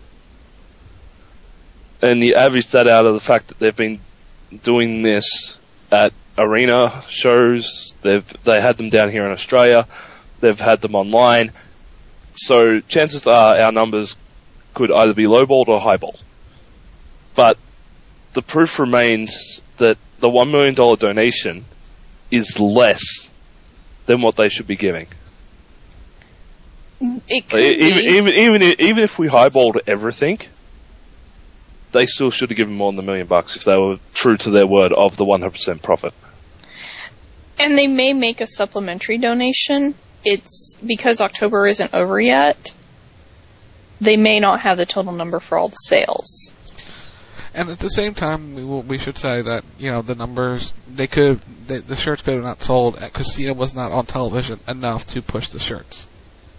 And you average that out of the fact that they've been doing this at arena shows, they've they had them down here in Australia, they've had them online, so chances are our numbers could either be lowballed or highballed. But the proof remains that the one million dollars donation is less than what they should be giving. It could Like, be. even, even, even, if- even if we highballed everything, they still should have given more than a million bucks if they were true to their word of the one hundred percent profit. And they may make a supplementary donation. It's because October isn't over yet. They may not have the total number for all the sales. And at the same time, we will, we should say that, you know, the numbers, they could, they, the shirts could have not sold because Cena was not on television enough to push the shirts.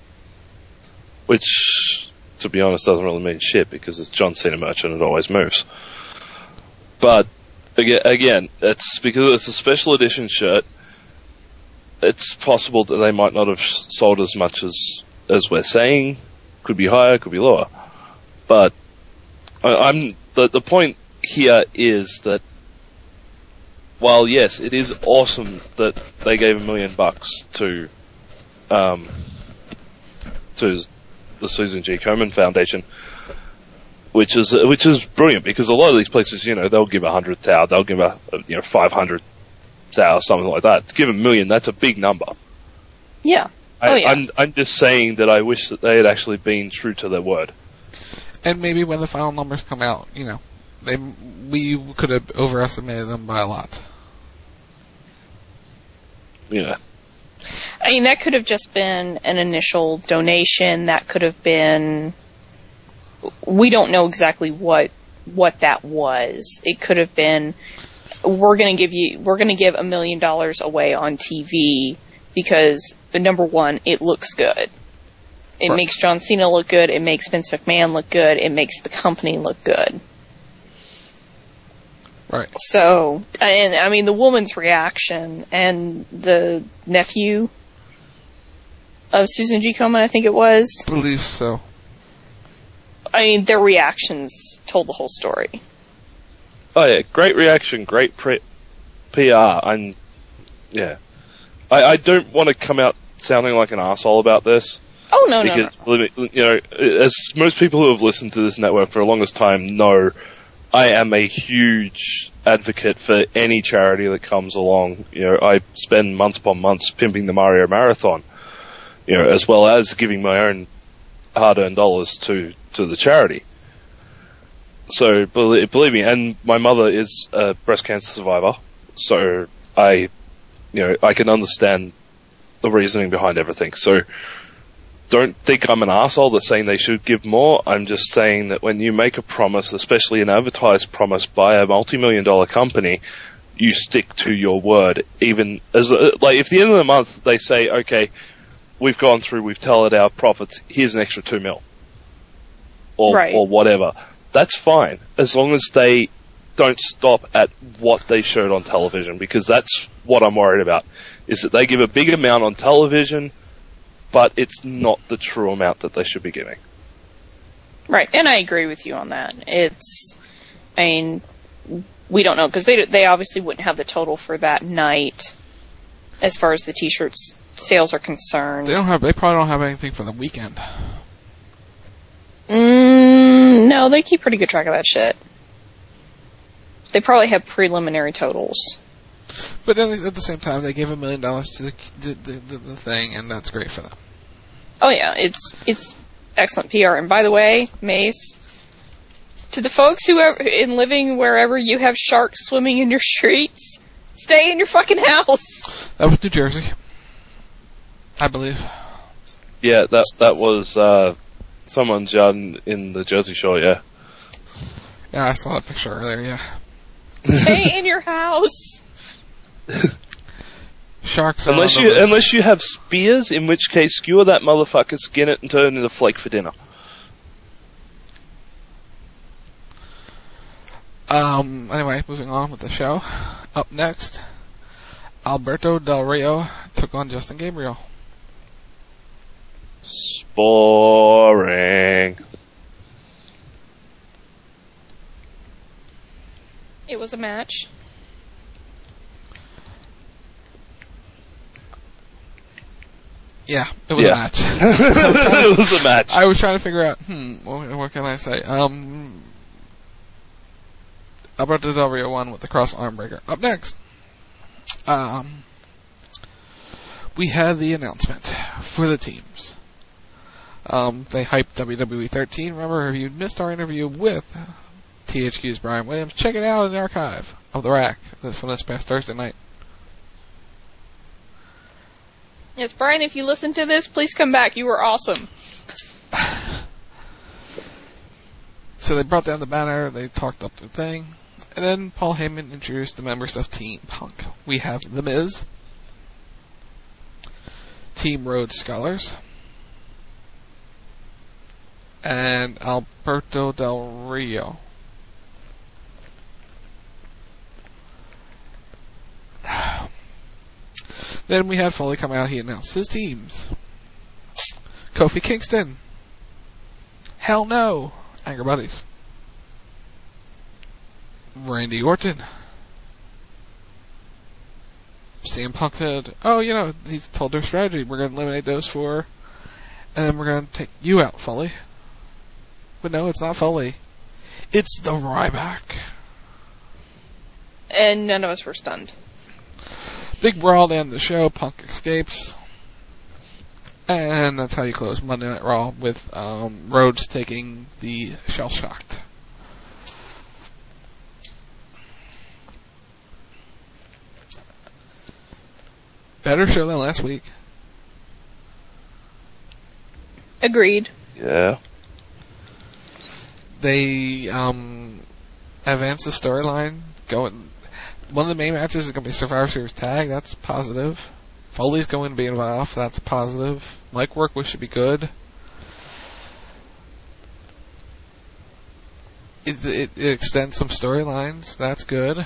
Which, to be honest, doesn't really mean shit because it's John Cena merch and it always moves. But, again, again, it's because it's a special edition shirt. It's possible that they might not have sold as much as, as we're saying. Could be higher, could be lower. But, I, I'm, the, the point here is that while yes, it is awesome that they gave a million bucks to, um, to the Susan G. Komen Foundation, which is which is brilliant because a lot of these places, you know, they'll give a hundred thousand, they'll give a, a you know five hundred thousand, something like that. To give a million, that's a big number. Yeah. I, Oh, yeah. I'm I'm just saying that I wish that they had actually been true to their word. And maybe when the final numbers come out, you know, they we could have overestimated them by a lot. Yeah. I mean, that could have just been an initial donation. That could have been. We don't know exactly what what that was. It could have been. We're going to give you. We're going to give a million dollars away on T V because number one, it looks good. It Right. makes John Cena look good. It makes Vince McMahon look good. It makes the company look good. Right. So, and I mean, the woman's reaction and the nephew of Susan G. Komen, I think it was. I believe so. I mean, their reactions told the whole story. Oh yeah, great reaction, great pre- P R. I'm, yeah. I, I don't want to come out sounding like an arsehole about this. Oh, no, no, because, no. believe me, you know, as most people who have listened to this network for the longest time know, I am a huge advocate for any charity that comes along. You know, I spend months upon months pimping the Mario Marathon, you know, as well as giving my own hard-earned dollars to, to the charity. So, believe, believe me, and my mother is a breast cancer survivor, so I, you know, I can understand the reasoning behind everything. So, don't think I'm an arsehole that's saying they should give more. I'm just saying that when you make a promise, especially an advertised promise by a multi-million dollar company, you stick to your word. Even as, like, if at the end of the month they say, okay, we've gone through, we've tallied our profits, here's an extra two mil. Or, Right. or whatever. That's fine. As long as they don't stop at what they showed on television, because that's what I'm worried about, is that they give a big amount on television, but it's not the true amount that they should be giving. Right, and I agree with you on that. It's, I mean, we don't know, because they, they obviously wouldn't have the total for that night as far as the T-shirts sales are concerned. They don't have. They probably don't have anything for the weekend. Mm, no, they keep pretty good track of that shit. They probably have preliminary totals. But then at the same time, they gave a million dollars to the the, the the the thing, and that's great for them. Oh yeah, it's it's excellent P R. And by the way, Mace, to the folks who are in living wherever you have sharks swimming in your streets, stay in your fucking house. That was New Jersey, I believe. Yeah, that that was uh, someone's yard in, in the Jersey Shore, yeah. Yeah, I saw that picture earlier. Yeah. Stay in your house. Sharks are Unless on the you loose. unless you have spears, in which case skewer that motherfucker, skin it, and turn it into flake for dinner. Um, anyway, moving on with the show. Up next, Alberto Del Rio took on Justin Gabriel. Boring. It was a match. Yeah, it was Yeah. a match. It was a match. I was trying to figure out, hmm, what, what can I say? Um, Alberto Del Rio won with the cross arm breaker. Up next, um, we had the announcement for the teams. Um, they hyped W W E thirteen. Remember, if you missed our interview with T H Q's Brian Williams, check it out in the archive of the rack. That's from this past Thursday night. Yes, Brian, if you listen to this, please come back. You were awesome. So they brought down the banner, they talked up the thing, and then Paul Heyman introduced the members of Team Punk. We have The Miz, Team Rhodes Scholars, and Alberto Del Rio. Then we had Foley come out, he announced his teams. Kofi Kingston. Hell no. Anger Buddies. Randy Orton. C M Punk said, oh, you know, he's told their strategy. We're going to eliminate those four, and then we're going to take you out, Foley. But no, it's not Foley. It's the Ryback. And none of us were stunned. Big brawl to end the show. Punk escapes. And that's how you close Monday Night Raw, with um, Rhodes taking the shell shocked. Better show than last week. Agreed. Yeah. They um, advanced the storyline. Going, one of the main matches is going to be Survivor Series tag. That's positive. Foley's going to be involved. That's positive. Mic work, which should be good. It, it, it extends some storylines. That's good.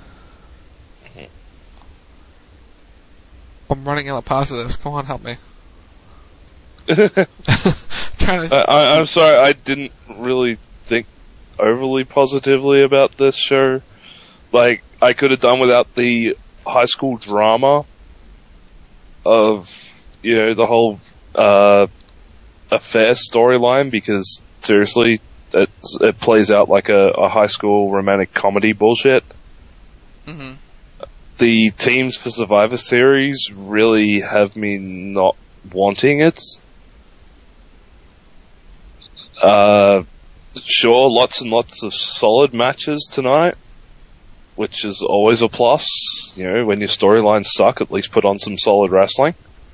I'm running out of positives. Come on, help me. Trying to. I, I'm sorry, I didn't really think overly positively about this show. Like, I could have done without the high school drama of, you know, the whole uh, affair storyline, because seriously, it, it plays out like a, a high school romantic comedy bullshit. Mm-hmm. The teams for Survivor Series really have me not wanting it. Uh, sure, lots and lots of solid matches tonight, which is always a plus. You know, when your storylines suck, at least put on some solid wrestling.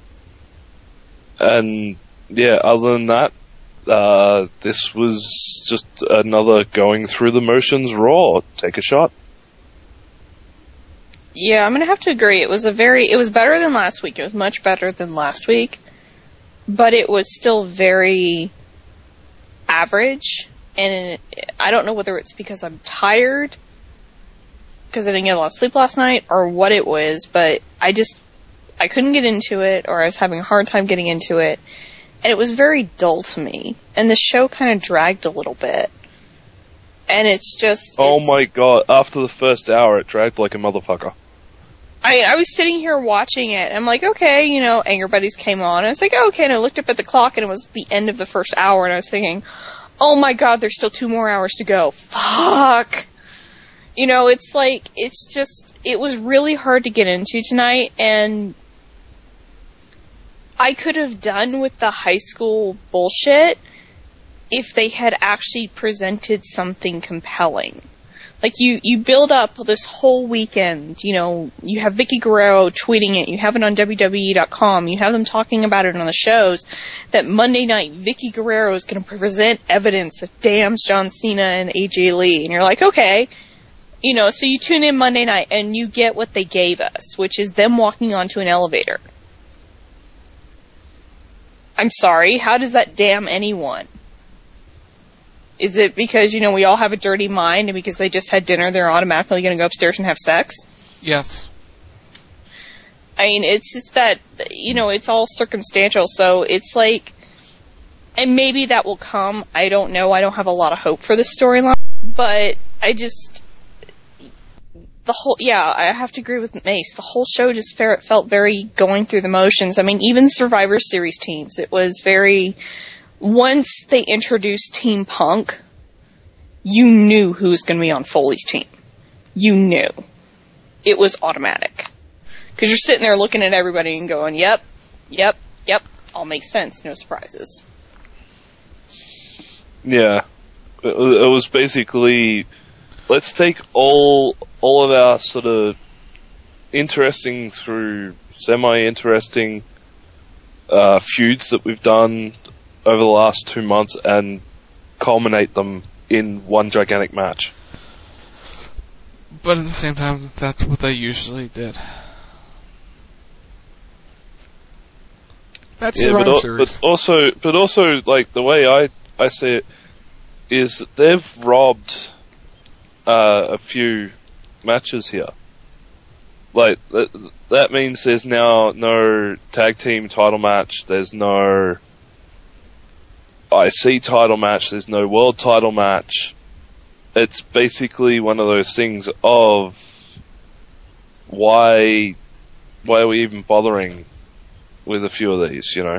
And, yeah, other than that, uh, this was just another going through the motions Raw. Take a shot. Yeah, I'm gonna have to agree. It was a very, it was better than last week. It was much better than last week. But it was still very average. And I don't know whether it's because I'm tired, because I didn't get a lot of sleep last night, or what it was, but I just, I couldn't get into it, or I was having a hard time getting into it. And it was very dull to me. And the show kind of dragged a little bit. And it's just... Oh it's, my god, after the first hour, it dragged like a motherfucker. I I was sitting here watching it, and I'm like, okay, you know, Anger Buddies came on, and it's like, okay, and I looked up at the clock, and it was the end of the first hour, and I was thinking, oh my god, there's still two more hours to go. Fuck! You know, it's like, it's just, it was really hard to get into tonight, and I could have done with the high school bullshit if they had actually presented something compelling. Like, you, you build up this whole weekend, you know, you have Vicky Guerrero tweeting it, you have it on W W E dot com, you have them talking about it on the shows, that Monday night Vicky Guerrero is going to present evidence that damns John Cena and A J Lee, and you're like, okay, You know, so you tune in Monday night and you get what they gave us, which is them walking onto an elevator. I'm sorry, how does that damn anyone? Is it because, you know, we all have a dirty mind and because they just had dinner, they're automatically going to go upstairs and have sex? Yes. I mean, it's just that, you know, it's all circumstantial, so it's like, and maybe that will come, I don't know, I don't have a lot of hope for this storyline, but I just, the whole, yeah, I have to agree with Mace, the whole show just felt very going through the motions. I mean, even Survivor Series teams, it was very, once they introduced Team Punk, you knew who was going to be on Foley's team. You knew. It was automatic. Because you're sitting there looking at everybody and going, yep, yep, yep, all makes sense, no surprises. Yeah. It was basically, let's take all all of our sort of interesting through semi-interesting uh, feuds that we've done over the last two months and culminate them in one gigantic match. But at the same time, that's what they usually did. That's yeah, the but, al- but also, but also, like the way I I see it is that they've robbed uh, a few matches here. Like that, that means there's now no tag team title match. There's no I C title match. There's no world title match. It's basically one of those things of why why are we even bothering with a few of these, you know?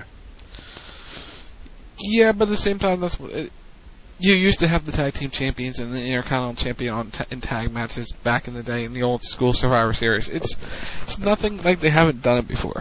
Yeah, but at the same time, that's what it, you used to have the tag team champions and the Intercontinental champion on ta- in tag matches back in the day in the old school Survivor Series. It's it's nothing like they haven't done it before.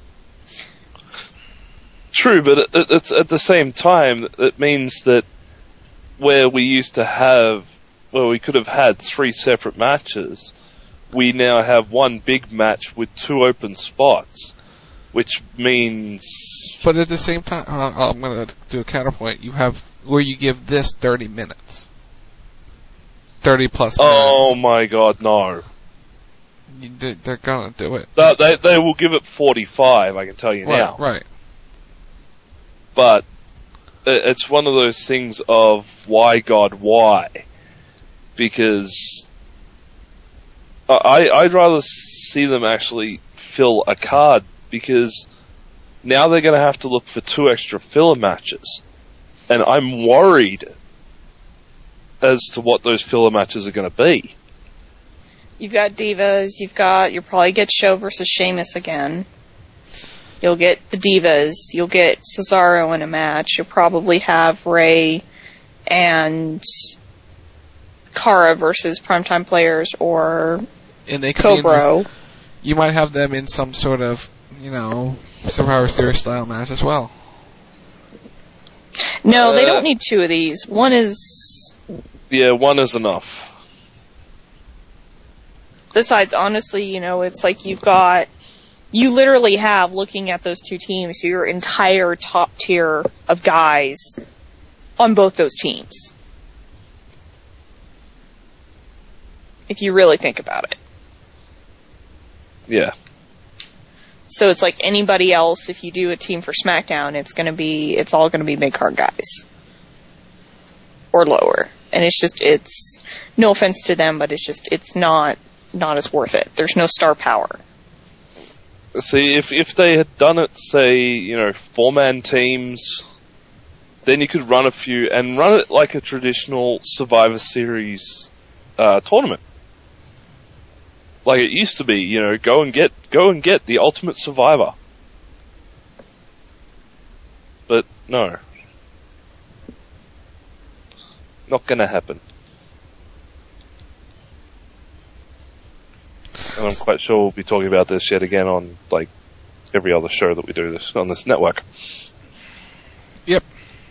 True, but it, it's at the same time it means that where we used to have, where we could have had three separate matches, we now have one big match with two open spots. Which means... But at the same time, uh, I'm going to do a counterpoint. You have where you give this thirty minutes. thirty plus minutes. Oh my god, no. You, they're going to do it. No, they, they will give it forty-five, I can tell you right, now. Right. But it's one of those things of why, God, why? Because I, I'd rather see them actually fill a card, because now they're going to have to look for two extra filler matches. And I'm worried as to what those filler matches are going to be. You've got Divas, you've got, you'll probably get Show versus Sheamus again. You'll get the Divas, you'll get Cesaro in a match, you'll probably have Ray and Cara versus Primetime Players or and they Cobra. You might have them in some sort of, you know, Survivor Series style match as well. No, uh, they don't need two of these. One is... Yeah, one is enough. Besides, honestly, you know, it's like you've got... You literally have, looking at those two teams, your entire top tier of guys on both those teams. If you really think about it. Yeah. So it's like anybody else, if you do a team for SmackDown, it's gonna be, it's all gonna be mid-card guys. Or lower. And it's just, it's, no offense to them, but it's just, it's not, not as worth it. There's no star power. See, if if they had done it, say, you know, four-man teams, then you could run a few, and run it like a traditional Survivor Series uh, tournament. Like it used to be, you know, go and get go and get the Ultimate Survivor. But no. Not gonna happen. And I'm quite sure we'll be talking about this yet again on, like, every other show that we do this on this network. Yep.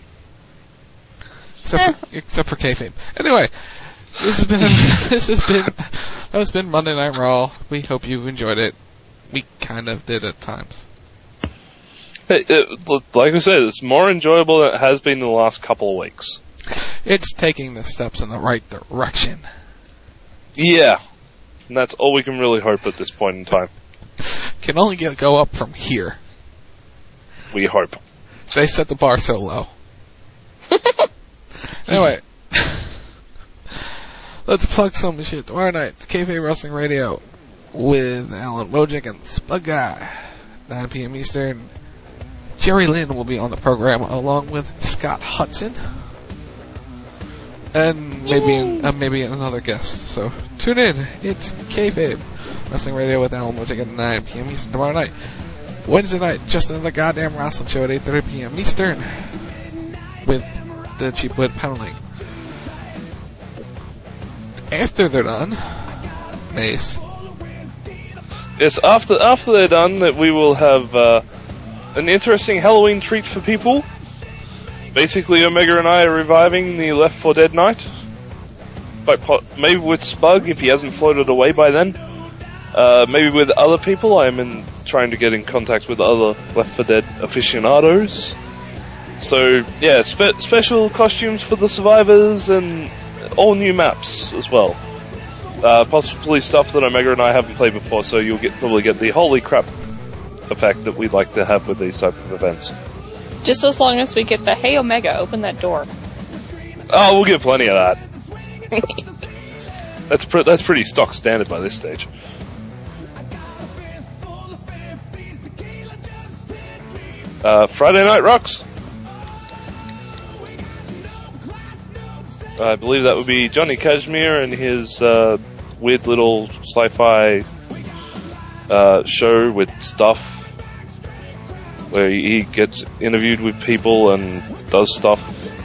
Except Eh. for, except for kayfabe. Anyway, this has been this has been that has been Monday Night Raw. We hope you enjoyed it. We kind of did at times. It, it, like I said, it's more enjoyable than it has been in the last couple of weeks. It's taking the steps in the right direction. Yeah. And that's all we can really hope at this point in time. Can only get go up from here. We hope. They set the bar so low. Anyway. Let's plug some shit. Tomorrow night, it's Kayfabe Wrestling Radio with Alan Wojcik and Spud Guy. nine p.m. Eastern. Jerry Lynn will be on the program along with Scott Hudson. And maybe uh, maybe another guest. So tune in. It's Kayfabe Wrestling Radio with Alan Wojcik at nine p.m. Eastern tomorrow night. Wednesday night, just another goddamn wrestling show at eight thirty p.m. Eastern with the Cheapwood Paneling. After they're done, Mace. Yes, after after they're done, that we will have uh, an interesting Halloween treat for people. Basically, Omega and I are reviving the Left four Dead night. But po- maybe with Spug, if he hasn't floated away by then. Uh, maybe with other people. I'm in trying to get in contact with other Left four Dead aficionados. So, yeah, spe- special costumes for the survivors and all new maps as well. Uh, possibly stuff that Omega and I haven't played before, so you'll get probably get the holy crap effect that we'd like to have with these type of events. Just as long as we get the, hey Omega, open that door. Oh, we'll get plenty of that. that's pre- that's pretty stock standard by this stage. Uh, Friday Night Rocks. I believe that would be Johnny Kashmir and his uh, weird little sci-fi uh, show with stuff where he gets interviewed with people and does stuff.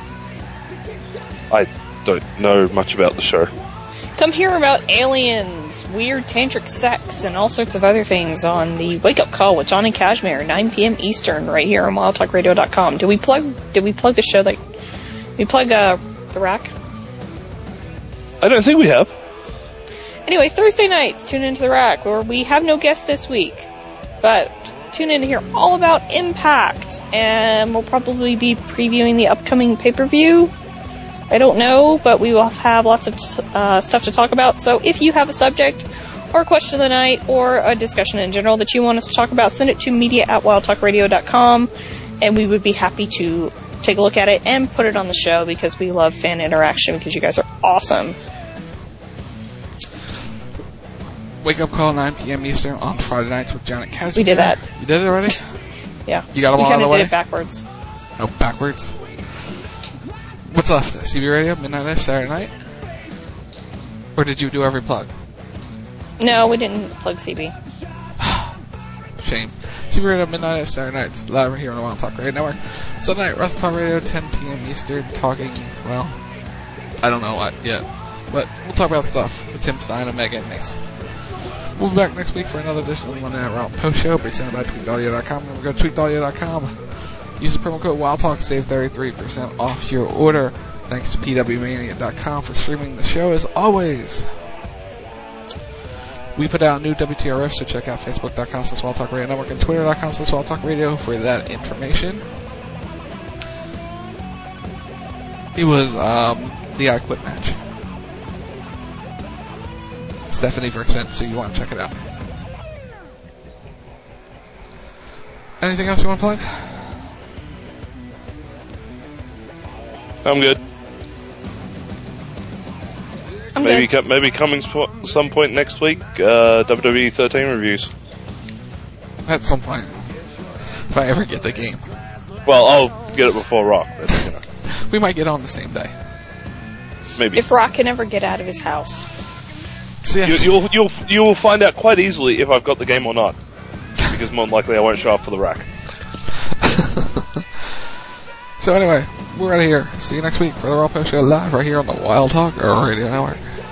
I don't know much about the show. Come hear about aliens, weird tantric sex, and all sorts of other things on the Wake Up Call with Johnny Kashmir, nine p.m. Eastern, right here on wild talk radio dot com. Did we plug? Did we plug the show? Like, did we plug uh, the rack? I don't think we have. Anyway, Thursday nights, tune into the rack, where we have no guest this week, but tune in to hear all about Impact, and we'll probably be previewing the upcoming pay-per-view. I don't know, but we will have lots of uh, stuff to talk about. So if you have a subject or a question of the night or a discussion in general that you want us to talk about, send it to media at wild talk radio dot com, and we would be happy to take a look at it and put it on the show because we love fan interaction because you guys are awesome. Wake Up Call, nine p.m. Eastern on Friday nights with Johnny Kashmir. We did that. You did it already? Yeah. You got them we all out of the way? We kind of did it backwards. Oh, backwards? What's left? C B Radio, Midnight Live, Saturday night? Or did you do every plug? No, we didn't plug C B. Shame. C B Radio, Midnight Live, Saturday nights, live here on the Wild Talk Radio Network. Sunday night, Wrestle Talk Radio, ten p.m. Eastern, talking, well, I don't know what yet. But we'll talk about stuff with Tim Stein, Omega, and Mace. We'll be back next week for another edition of the Monday Night Raw post show presented by tweaked audio dot com. Remember, go to tweaked audio dot com. Use the promo code WildTalk to save thirty-three percent off your order. Thanks to P W Mania dot com for streaming the show as always. We put out new W T R F, so check out Facebook dot com slash WildTalk Radio Network and Twitter dot com slash WildTalk Radio for that information. It was um, the I Quit match. Stephanie Vercent, so you want to check it out. Anything else you want to plug? I'm good. I'm maybe good. Co- maybe coming sp- some point next week, uh, W W E thirteen reviews. At some point. If I ever get the game. Well, I'll get it before Rock. But, you know. We might get on the same day. Maybe. If Rock can ever get out of his house. So yes. you, you'll, you'll, you will find out quite easily if I've got the game or not. Because more than likely I won't show up for the rack. So anyway, we're out of here. See you next week for the Raw Post Show live right here on the Wild Talk Radio Network.